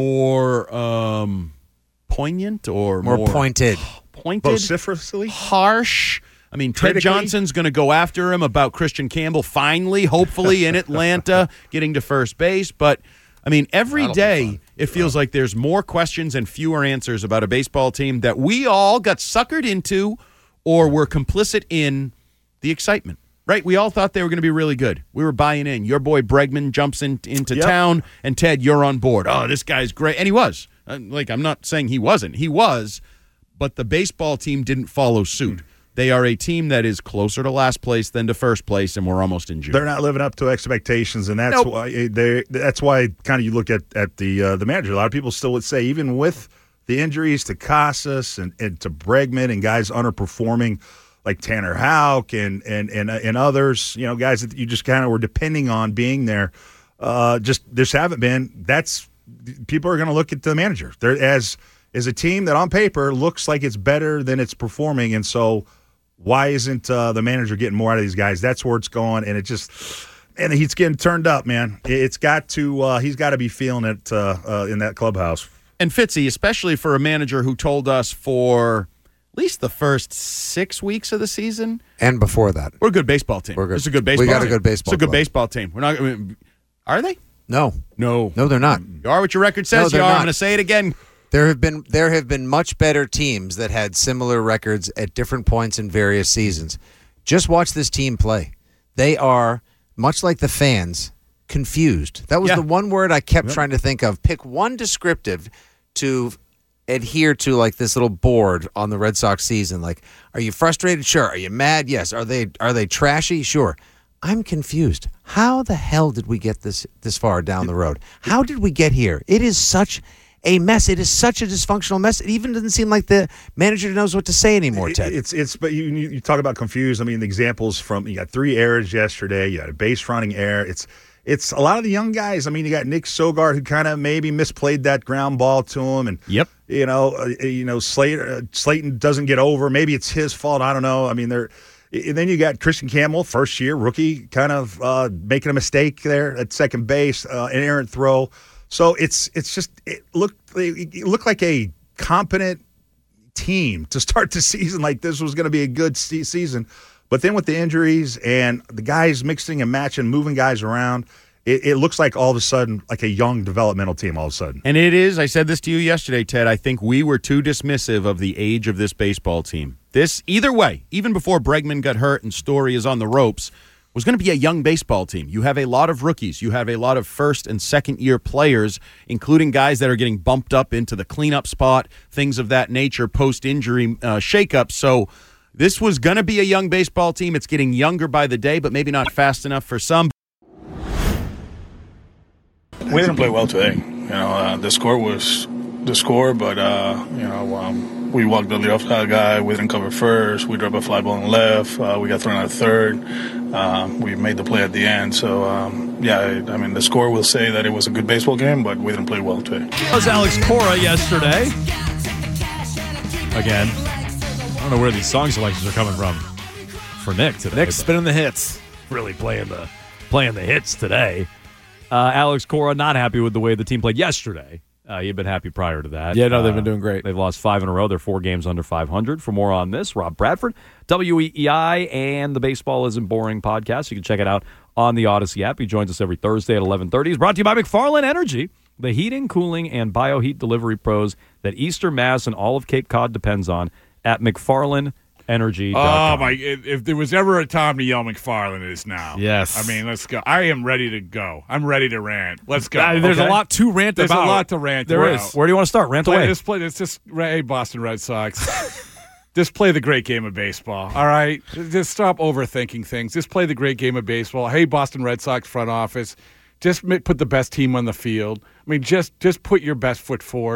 more um, poignant or More more, pointed. pointed, vociferously, harsh. I mean, Ted Critically? Johnson's going to go after him about Christian Campbell finally, hopefully in Atlanta, getting to first base, but. I mean, every That'll be day it feels like there's more questions and fewer answers about a baseball team that we all got suckered into or were complicit in the excitement, right? We all thought they were going to be really good. We were buying in. Your boy Bregman jumps in, into Yep. town, and Ted, you're on board. Oh, this guy's great. And he was. Uh, Like, I'm not saying he wasn't. He was, but the baseball team didn't follow suit. They are a team that is closer to last place than to first place, and we're almost in June. They're not living up to expectations, and that's Nope. why they. That's why kind of you look at at the uh, the manager. A lot of people still would say, even with the injuries to Casas and, and to Bregman and guys underperforming like Tanner Houck and and and and others, you know, guys that you just kind of were depending on being there, uh, just just haven't been. That's people are going to look at the manager. They're as is a team that on paper looks like it's better than it's performing, and so. Why isn't uh, the manager getting more out of these guys? That's where it's going, and it just and he's getting turned up, man. It's got to uh, he's got to be feeling it uh, uh, in that clubhouse. And Fitzy, especially for a manager who told us for at least the first six weeks of the season, And before that. we're a good baseball team. We're good. It's a good baseball. We got a team. good baseball It's a good club. baseball team. We're not. I mean, are they? No. No. No, they're not. You are what your record says. No, you they're are. I'm not. going to say it again. There have been there have been much better teams that had similar records at different points in various seasons. Just watch this team play. They are, much like the fans, confused. That was Yeah. the one word I kept Yep. trying to think of. Pick one descriptive to adhere to, like this little board on the Red Sox season. Like, are you frustrated? Sure. Are you mad? Yes. Are they are they trashy? Sure. I'm confused. How the hell did we get this this far down the road? How did we get here? It is such a mess. It is such a dysfunctional mess. It even doesn't seem like the manager knows what to say anymore, Ted. It- It's it's but you you you talk about confused. I mean, the examples from you got three errors yesterday. You had a base running error. It's it's a lot of the young guys. I mean, you got Nick Sogard who kind of maybe misplayed that ground ball to him, and Yep. you know uh, you know Slater uh, Slayton doesn't get over. Maybe it's his fault. I don't know. I mean, they're. And then you got Christian Campbell, first year rookie, kind of uh, making a mistake there at second base, uh, an errant throw. So it's it's just it looked it looked like a competent team to start the season. Like this was going to be a good se- season, but then with the injuries and the guys mixing and matching, moving guys around, it, it looks like all of a sudden like a young developmental team. All of a sudden, And it is, I said this to you yesterday, Ted, I think we were too dismissive of the age of this baseball team. This, either way, even before Bregman got hurt and Story is on the ropes, was going to be a young baseball team. You have a lot of rookies. You have a lot of first and second year players, including guys that are getting bumped up into the cleanup spot, things of that nature, post-injury uh, shakeups. So this was going to be a young baseball team. It's getting younger by the day, but maybe not fast enough for some. We didn't play well today. You know, uh, the score was the score, but uh, you know, um, we walked the leadoff guy. We didn't cover first. We dropped a fly ball on left. Uh, we got thrown out third. Um, we made the play at the end. So um, yeah, I, I mean, the score will say that it was a good baseball game, but we didn't play well today. That was Alex Cora yesterday. Again, I don't know where these song selections are coming from for Nick today. Nick's spinning the hits. Really playing the playing the hits today. Uh, Alex Cora not happy with the way the team played yesterday. Uh, he'd been happy prior to that. Yeah, no, they've Uh, been doing great. They've lost five in a row. They're four games under five hundred. For more on this, Rob Bradford, W E E I, and the Baseball Isn't Boring podcast. You can check it out on the Odyssey app. He joins us every Thursday at eleven thirty. He's brought to you by McFarland Energy, the heating, cooling, and bioheat delivery pros that Eastern Mass and all of Cape Cod depends on at McFarland Energy. Oh, my. If, if there was ever a time to yell McFarland, it is now. Yes. I mean, let's go. I am ready to go. I'm ready to rant. Let's go. Uh, there's Okay? a lot to rant There's about. a lot to rant There about. is. Where do you want to start? Rant play, away. Let's play. Let's just, hey, Boston Red Sox. Just play the great game of baseball, all right? Just stop overthinking things. Just play the great game of baseball. Hey, Boston Red Sox front office, just ma- put the best team on the field. I mean, just just put your best foot forward.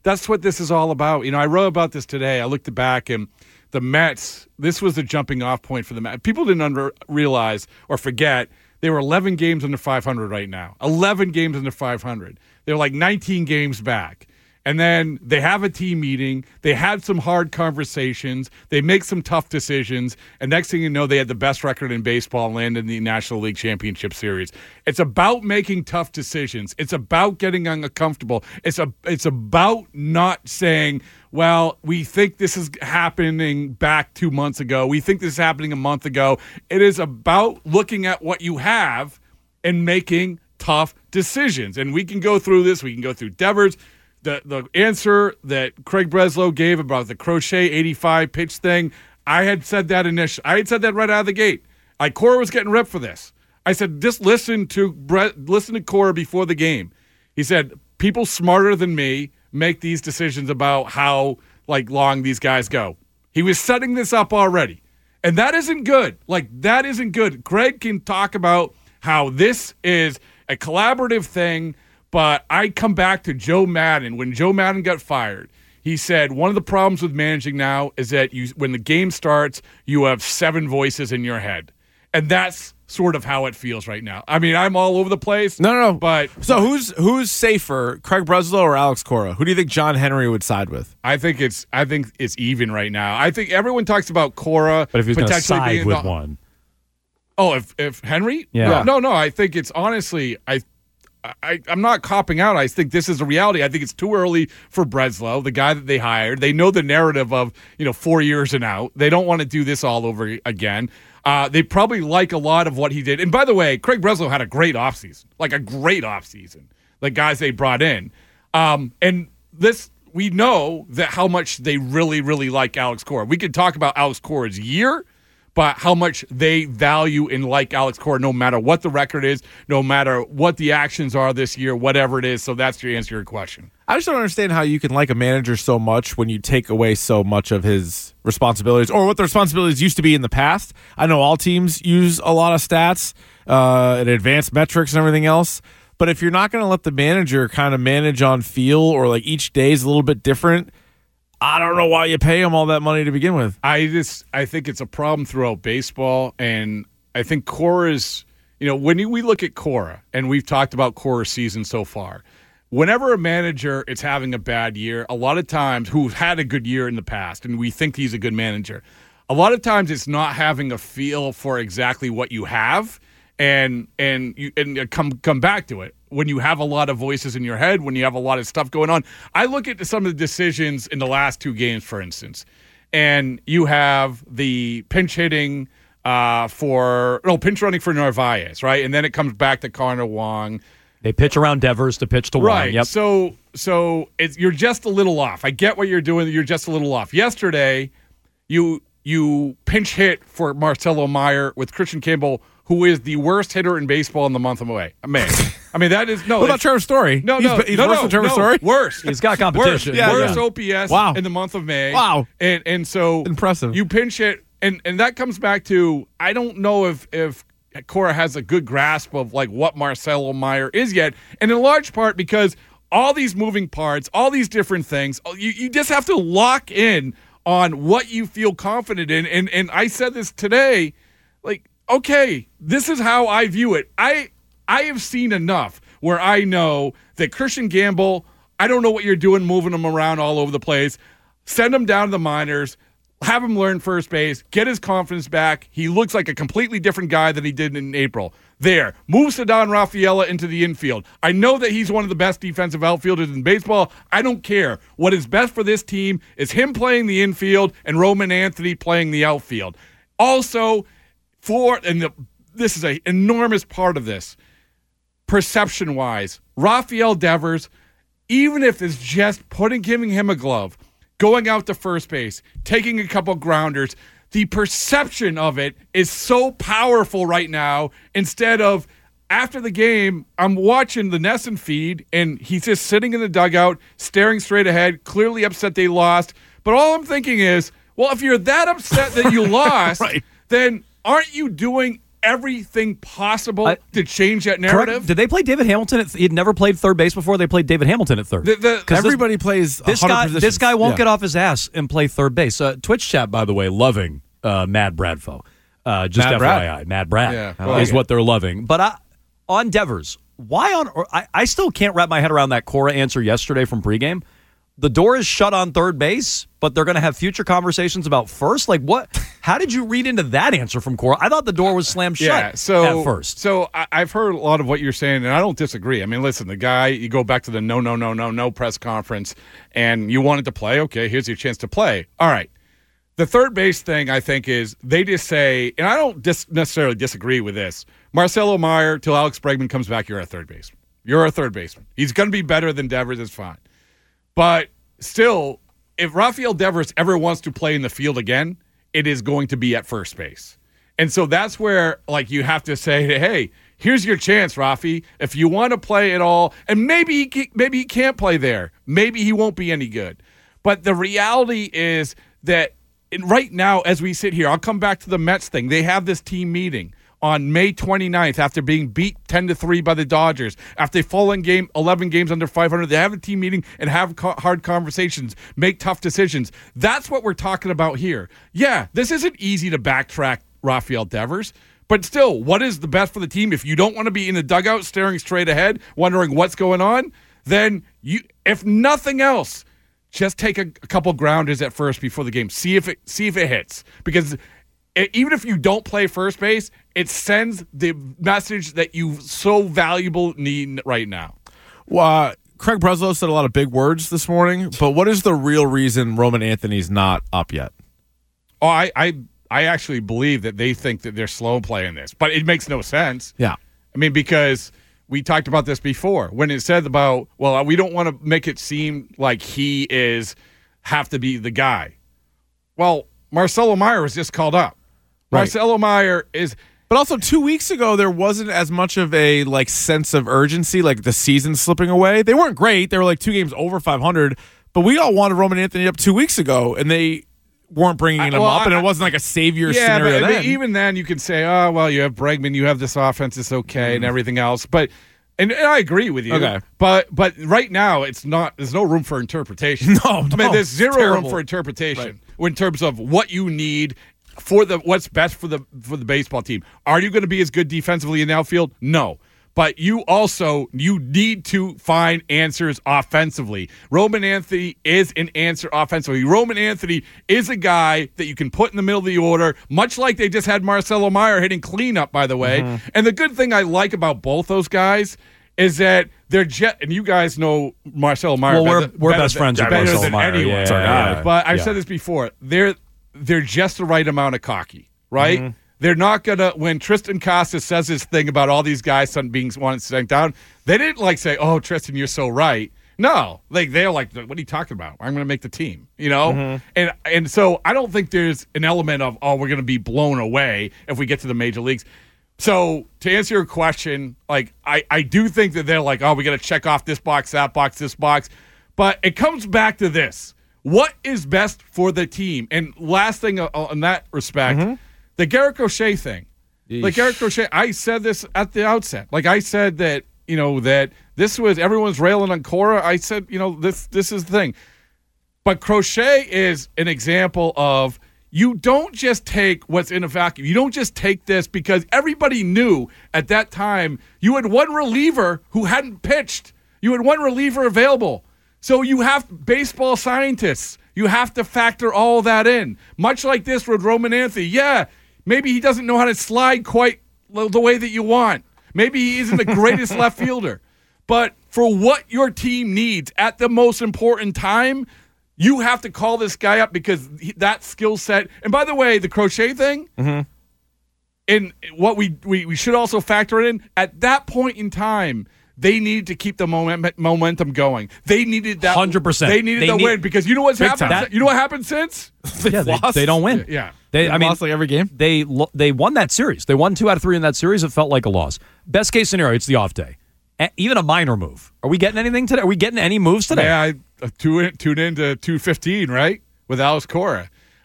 That's what this is all about. You know, I wrote about this today. I looked back, and the Mets, this was the jumping off point for the Mets. People didn't under, realize or forget they were eleven games under five hundred right now. eleven games under five hundred. They're like nineteen games back. And then they have a team meeting. They had some hard conversations. They make some tough decisions. And next thing you know, they had the best record in baseball and landed in the National League Championship Series. It's about making tough decisions. It's about getting uncomfortable. It's a, it's about not saying, well, we think this is happening back two months ago. We think this is happening a month ago. It is about looking at what you have and making tough decisions. And we can go through this. We can go through Devers. The the answer that Craig Breslow gave about the Crochet eighty-five pitch thing, I had said that initially. I had said that right out of the gate. I Cora was getting ripped for this. I said, just listen to Brett, listen to Cora before the game. He said, people smarter than me make these decisions about how like long these guys go. He was setting this up already. And that isn't good. Like, that isn't good. Craig can talk about how this is a collaborative thing. But I come back to Joe Madden. When Joe Madden got fired, he said one of the problems with managing now is that you, when the game starts, you have seven voices in your head. And that's sort of how it feels right now. I mean, I'm all over the place. No, no, no. But so who's who's safer, Craig Breslow or Alex Cora? Who do you think John Henry would side with? I think it's I think it's even right now. I think everyone talks about Cora, but if he's going to potentially side being with the, one, oh, if if Henry, yeah, no, no, I think it's honestly I. I, I'm not copping out. I think this is a reality. I think it's too early for Breslow, the guy that they hired. They know the narrative of, you know, four years and out. They don't want to do this all over again. Uh, they probably like a lot of what he did. And by the way, Craig Breslow had a great offseason, like a great offseason, the guys they brought in. Um, and this, we know that how much they really, really like Alex Cora. We could talk about Alex Cora's year, but how much they value and like Alex Cora no matter what the record is, no matter what the actions are this year, whatever it is. So that's to answer your question. I just don't understand how you can like a manager so much when you take away so much of his responsibilities or what the responsibilities used to be in the past. I know all teams use a lot of stats uh, and advanced metrics and everything else. But if you're not going to let the manager kind of manage on feel or like each day is a little bit different, I don't know why you pay him all that money to begin with. I just I think it's a problem throughout baseball, and I think Cora's, you know, when we look at Cora, and we've talked about Cora's season so far, whenever a manager is having a bad year, a lot of times, who's had a good year in the past, and we think he's a good manager, a lot of times it's not having a feel for exactly what you have, and and you and come come back to it. When you have a lot of voices in your head, when you have a lot of stuff going on. I look at some of the decisions in the last two games, for instance, and you have the pinch hitting uh, for, no, pinch running for Narvaez, right? And then it comes back to Connor Wong. They pitch around Devers to pitch to right. Wong. Yep. So, so it's, you're just a little off. I get what you're doing. You're just a little off. Yesterday, you you pinch hit for Marcelo Meyer with Christian Campbell, who is the worst hitter in baseball in the month of May. May. I mean, that is no. What about Trevor Story? No, he's, no, he's no, worse no, than Trevor no, Story. Worse. He's got competition. Worse, yeah, worse yeah. O P S wow. in the month of May. Wow. And and so impressive. You pinch hit, and and that comes back to I don't know if if Cora has a good grasp of like what Marcelo Meyer is yet, and in large part because all these moving parts, all these different things, you you just have to lock in on what you feel confident in. And and I said this today, like, okay, this is how I view it. I I have seen enough where I know that Christian Gamble, I don't know what you're doing moving him around all over the place. Send him down to the minors, have him learn first base, get his confidence back. He looks like a completely different guy than he did in April. There. Move Ceddanne Rafaela into the infield. I know that he's one of the best defensive outfielders in baseball. I don't care. What is best for this team is him playing the infield and Roman Anthony playing the outfield. Also, for, and the, this is an enormous part of this, perception-wise, Rafael Devers, even if it's just putting, giving him a glove, going out to first base, taking a couple grounders, the perception of it is so powerful right now. Instead of, after the game, I'm watching the Nesson feed, and he's just sitting in the dugout, staring straight ahead, clearly upset they lost. But all I'm thinking is, well, if you're that upset that you lost, right. then aren't you doing everything possible I- to change that Correct. narrative. Did they play David Hamilton? At, he'd never played third base before. They played David Hamilton at third. The- the- 'Cause this- Everybody plays This one hundred guy, positions. this guy won't Yeah. get off his ass and play third base. Uh, Twitch chat, by the way, loving uh, Mad Bradfo. Uh, just Mad F Y I, Brad. Mad Brad Yeah, I is like it. what they're loving. But I, on Devers, why on? Or I, I still can't wrap my head around that Cora answer yesterday from pregame. The door is shut on third base, but they're going to have future conversations about first. Like what? How did you read into that answer from Cora? I thought the door was slammed shut Yeah, so at first. So I, I've heard a lot of what you're saying, and I don't disagree. I mean, listen, the guy, you go back to the no, no, no, no, no press conference, and you wanted to play. Okay, here's your chance to play. All right. The third base thing, I think, is they just say, and I don't dis- necessarily disagree with this. Marcelo Meyer, till Alex Bregman comes back, you're a third baseman. You're a third baseman. He's going to be better than Devers. It's fine. But still, if Rafael Devers ever wants to play in the field again, it is going to be at first base. And so that's where, like, you have to say, hey, here's your chance, Rafi. If you want to play at all, and maybe he can, maybe he can't play there. Maybe he won't be any good. But the reality is that and right now, as we sit here, I'll come back to the Mets thing. They have this team meeting on May twenty-ninth after being beat ten to three by the Dodgers. After they fall in game eleven games under five hundred, they have a team meeting and have co- hard conversations, make tough decisions. That's what we're talking about here. Yeah, this isn't easy to backtrack Rafael Devers, but still, what is the best for the team? If you don't want to be in the dugout staring straight ahead, wondering what's going on, then you, if nothing else, just take a, a couple grounders at first before the game. See if it see if it hits. Because it, even if you don't play first base, it sends the message that you so valuable need right now. Well, uh, Craig Breslow said a lot of big words this morning, but what is the real reason Roman Anthony's not up yet? Oh, I I, I actually believe that they think that they're slow playing this, but it makes no sense. Yeah. I mean, because we talked about this before when it said about, well, we don't want to make it seem like he is have to be the guy. Well, Marcelo Meyer was just called up. Right. Marcelo Meyer is, but also two weeks ago there wasn't as much of a like sense of urgency, like the season slipping away. They weren't great. They were like two games over five hundred, but we all wanted Roman Anthony up two weeks ago, and they weren't bringing him well, up, and I, it wasn't like a savior yeah, scenario but, then. but even then you can say, oh, well, you have Bregman, you have this offense, it's okay, mm. and everything else. But and, and I agree with you. Okay. But but right now it's not. There's no room for interpretation. No, I mean, no, there's zero terrible. room for interpretation right. in terms of what you need for the what's best for the for the baseball team. Are you going to be as good defensively in the outfield? No. But you also, you need to find answers offensively. Roman Anthony is an answer offensively. Roman Anthony is a guy that you can put in the middle of the order, much like they just had Marcelo Meyer hitting cleanup, by the way. Mm-hmm. And the good thing I like about both those guys is that they're jet, and you guys know Marcelo Meyer. Well, we're, better, we're better best than, friends with better Marcelo than Meyer. anyone. Yeah, yeah, yeah. But I've yeah. said this before. They're they're just the right amount of cocky, right? Mm-hmm. They're not going to, when Tristan Casas says his thing about all these guys being wanted to sink down, they didn't like say, oh, Tristan, you're so right. No, like they're like, what are you talking about? I'm going to make the team, you know? Mm-hmm. And and so I don't think there's an element of, oh, we're going to be blown away if we get to the major leagues. So to answer your question, like I, I do think that they're like, oh, we got to check off this box, that box, this box. But it comes back to this. What is best for the team? And last thing in that respect, mm-hmm. the Garrett Crochet thing. Yeesh. Like Garrett Crochet, I said this at the outset. Like I said that, you know, that this was, everyone's railing on Cora. I said, you know, this this is the thing. But Crochet is an example of, you don't just take what's in a vacuum. You don't just take this because everybody knew at that time you had one reliever who hadn't pitched. You had one reliever available. So you have baseball scientists. You have to factor all that in. Much like this with Roman Anthony. Yeah, maybe he doesn't know how to slide quite the way that you want. Maybe he isn't the greatest left fielder. But for what your team needs at the most important time, you have to call this guy up because that skill set. And by the way, the Crochet thing, mm-hmm. and what we, we, we should also factor in, at that point in time, they needed to keep the moment, momentum going. They needed that. one hundred percent. They needed they the need, win because you know what's happened? That, you know what happened since? They yeah, they, they don't win. Yeah. They, they I mean, lost like every game. They they won that series. They won two out of three in that series. It felt like a loss. Best case scenario, it's the off day. A- even a minor move. Are we getting anything today? Are we getting any moves today? Yeah, I uh, tune in, tune in to two fifteen, right? With Alex Cora.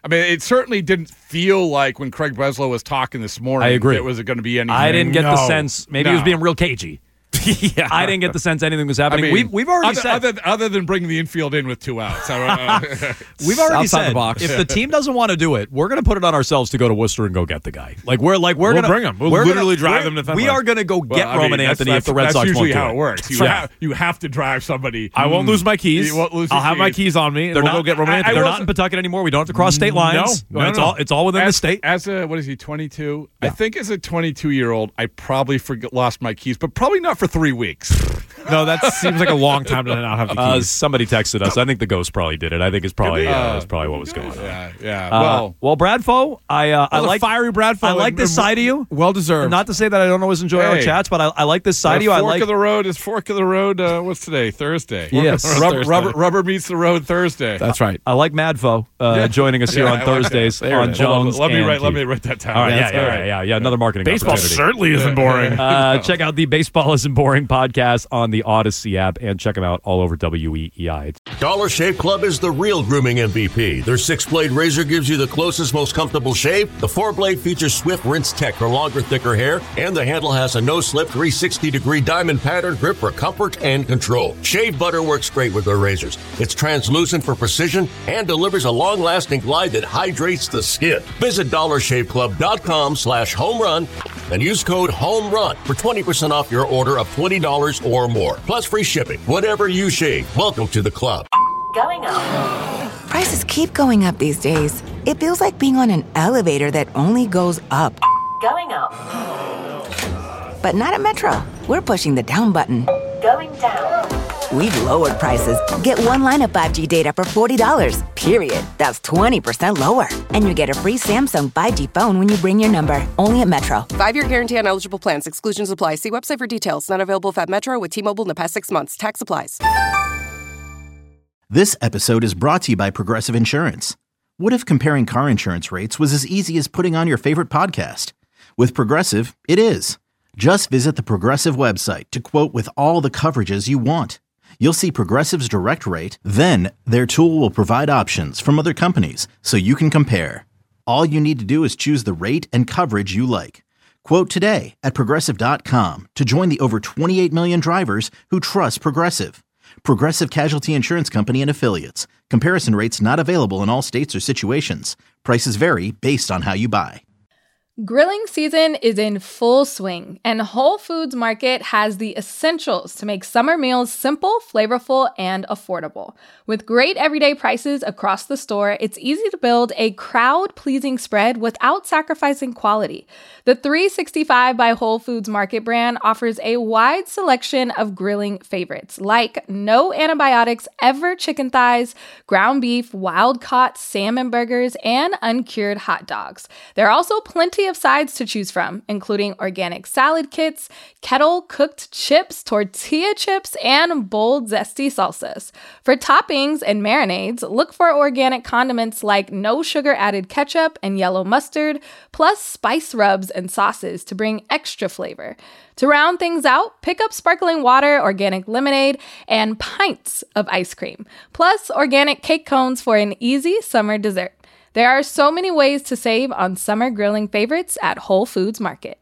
I mean, it certainly didn't feel like when Craig Breslow was talking this morning. I agree. It was going to be anything. I didn't get no, the sense. Maybe no. he was being real cagey. yeah. I didn't get the sense anything was happening. I mean, we've, we've already other, said. Other, other than bringing the infield in with two outs. Uh, we've already Outside said the box. if the team doesn't want to do it, we're going to put it on ourselves to go to Worcester and go get the guy. Like we're like we're We'll going to bring him. We'll we're literally gonna, drive them to Fenway. We are going to go well, get I mean, Roman that's, Anthony that's, if the Red that's Sox usually won't do how it. it works. You, Yeah. have, you have to drive somebody. I won't lose my keys. You won't lose I'll your have my keys. keys on me, and They're we'll not, go get Roman I, Anthony. They're not in Pawtucket anymore. We don't have to cross state lines. No, no, it's no. all it's all within as, the state. As a what is he, twenty-two? Yeah. I think as a twenty-two-year-old, I probably forget, lost my keys, but probably not for three weeks. No, that seems like a long time to not have the keys. Uh, somebody texted us. I think the ghost probably did it. I think it's probably uh, Uh, it's probably what was going on. Yeah, yeah. Uh, well, well, Bradfo, I uh, I Well, the like fiery Bradfo. I like and- this side of you. Well deserved. Not to say that I don't always enjoy our Hey. chats, but I, I like this side uh, of you. I fork like of the road is fork of the road. Uh, what's today? Thursday. Yes. Rubber, Thursday. rubber, rubber meets the road Thursday. That's right. I like Madfo uh, Yeah. joining us here Yeah, on I like that. Thursdays There it on is. Jones. Let me and write. Let Keith. me write that down. All right, Yeah, yeah, that's yeah, all yeah, right. yeah, yeah. Another marketing Baseball opportunity. certainly isn't boring. Uh, check out the Baseball Isn't Boring podcast on the Odyssey app and check them out all over W E E I. Dollar Shave Club is the real grooming M V P. Their six-blade razor gives you the closest, most comfortable shave. The four-blade features Swift Rinse Tech for longer, thicker hair, and the handle has a no-slip three hundred sixty degree diamond pattern grip for comfort and control. Shave butter works great with their razors. It's translucent for precision and delivers a long-lasting glide that hydrates the skin. Visit dollar shave club dot com slash home run and use code HOMERUN for twenty percent off your order of twenty dollars or more. Plus free shipping. Whatever you shave, welcome to the club. Going up. Prices keep going up these days. It feels like being on an elevator that only goes up. Going up. But not at Metro. We're pushing the down button. Going down. We've lowered prices. Get one line of five G data for forty dollars, period. That's twenty percent lower. And you get a free Samsung five G phone when you bring your number. Only at Metro. Five-year guarantee on eligible plans. Exclusions apply. See website for details. Not available if at Metro with T-Mobile in the past six months. Tax applies. This episode is brought to you by Progressive Insurance. What if comparing car insurance rates was as easy as putting on your favorite podcast? With Progressive, it is. Just visit the Progressive website to quote with all the coverages you want. You'll see Progressive's direct rate, then their tool will provide options from other companies so you can compare. All you need to do is choose the rate and coverage you like. Quote today at progressive dot com to join the over twenty-eight million drivers who trust Progressive. Progressive Casualty Insurance Company and Affiliates. Comparison rates not available in all states or situations. Prices vary based on how you buy. Grilling season is in full swing, and Whole Foods Market has the essentials to make summer meals simple, flavorful, and affordable. With great everyday prices across the store, it's easy to build a crowd-pleasing spread without sacrificing quality. The three sixty-five by Whole Foods Market brand offers a wide selection of grilling favorites, like no antibiotics ever chicken thighs, ground beef, wild-caught salmon burgers, and uncured hot dogs. There are also plenty of sides to choose from, including organic salad kits, kettle-cooked chips, tortilla chips, and bold, zesty salsas. For toppings and marinades, look for organic condiments like no sugar-added ketchup and yellow mustard, plus spice rubs and sauces to bring extra flavor. To round things out, pick up sparkling water, organic lemonade, and pints of ice cream, plus organic cake cones for an easy summer dessert. There are so many ways to save on summer grilling favorites at Whole Foods Market.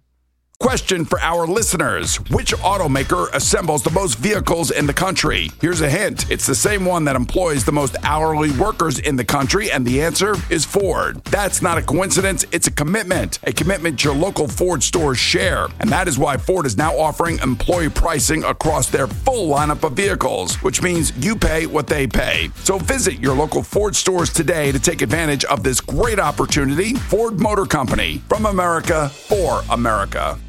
Question for our listeners. Which automaker assembles the most vehicles in the country? Here's a hint. It's the same one that employs the most hourly workers in the country, and the answer is Ford. That's not a coincidence. It's a commitment. A commitment your local Ford stores share. And that is why Ford is now offering employee pricing across their full lineup of vehicles, which means you pay what they pay. So visit your local Ford stores today to take advantage of this great opportunity. Ford Motor Company. From America, for America.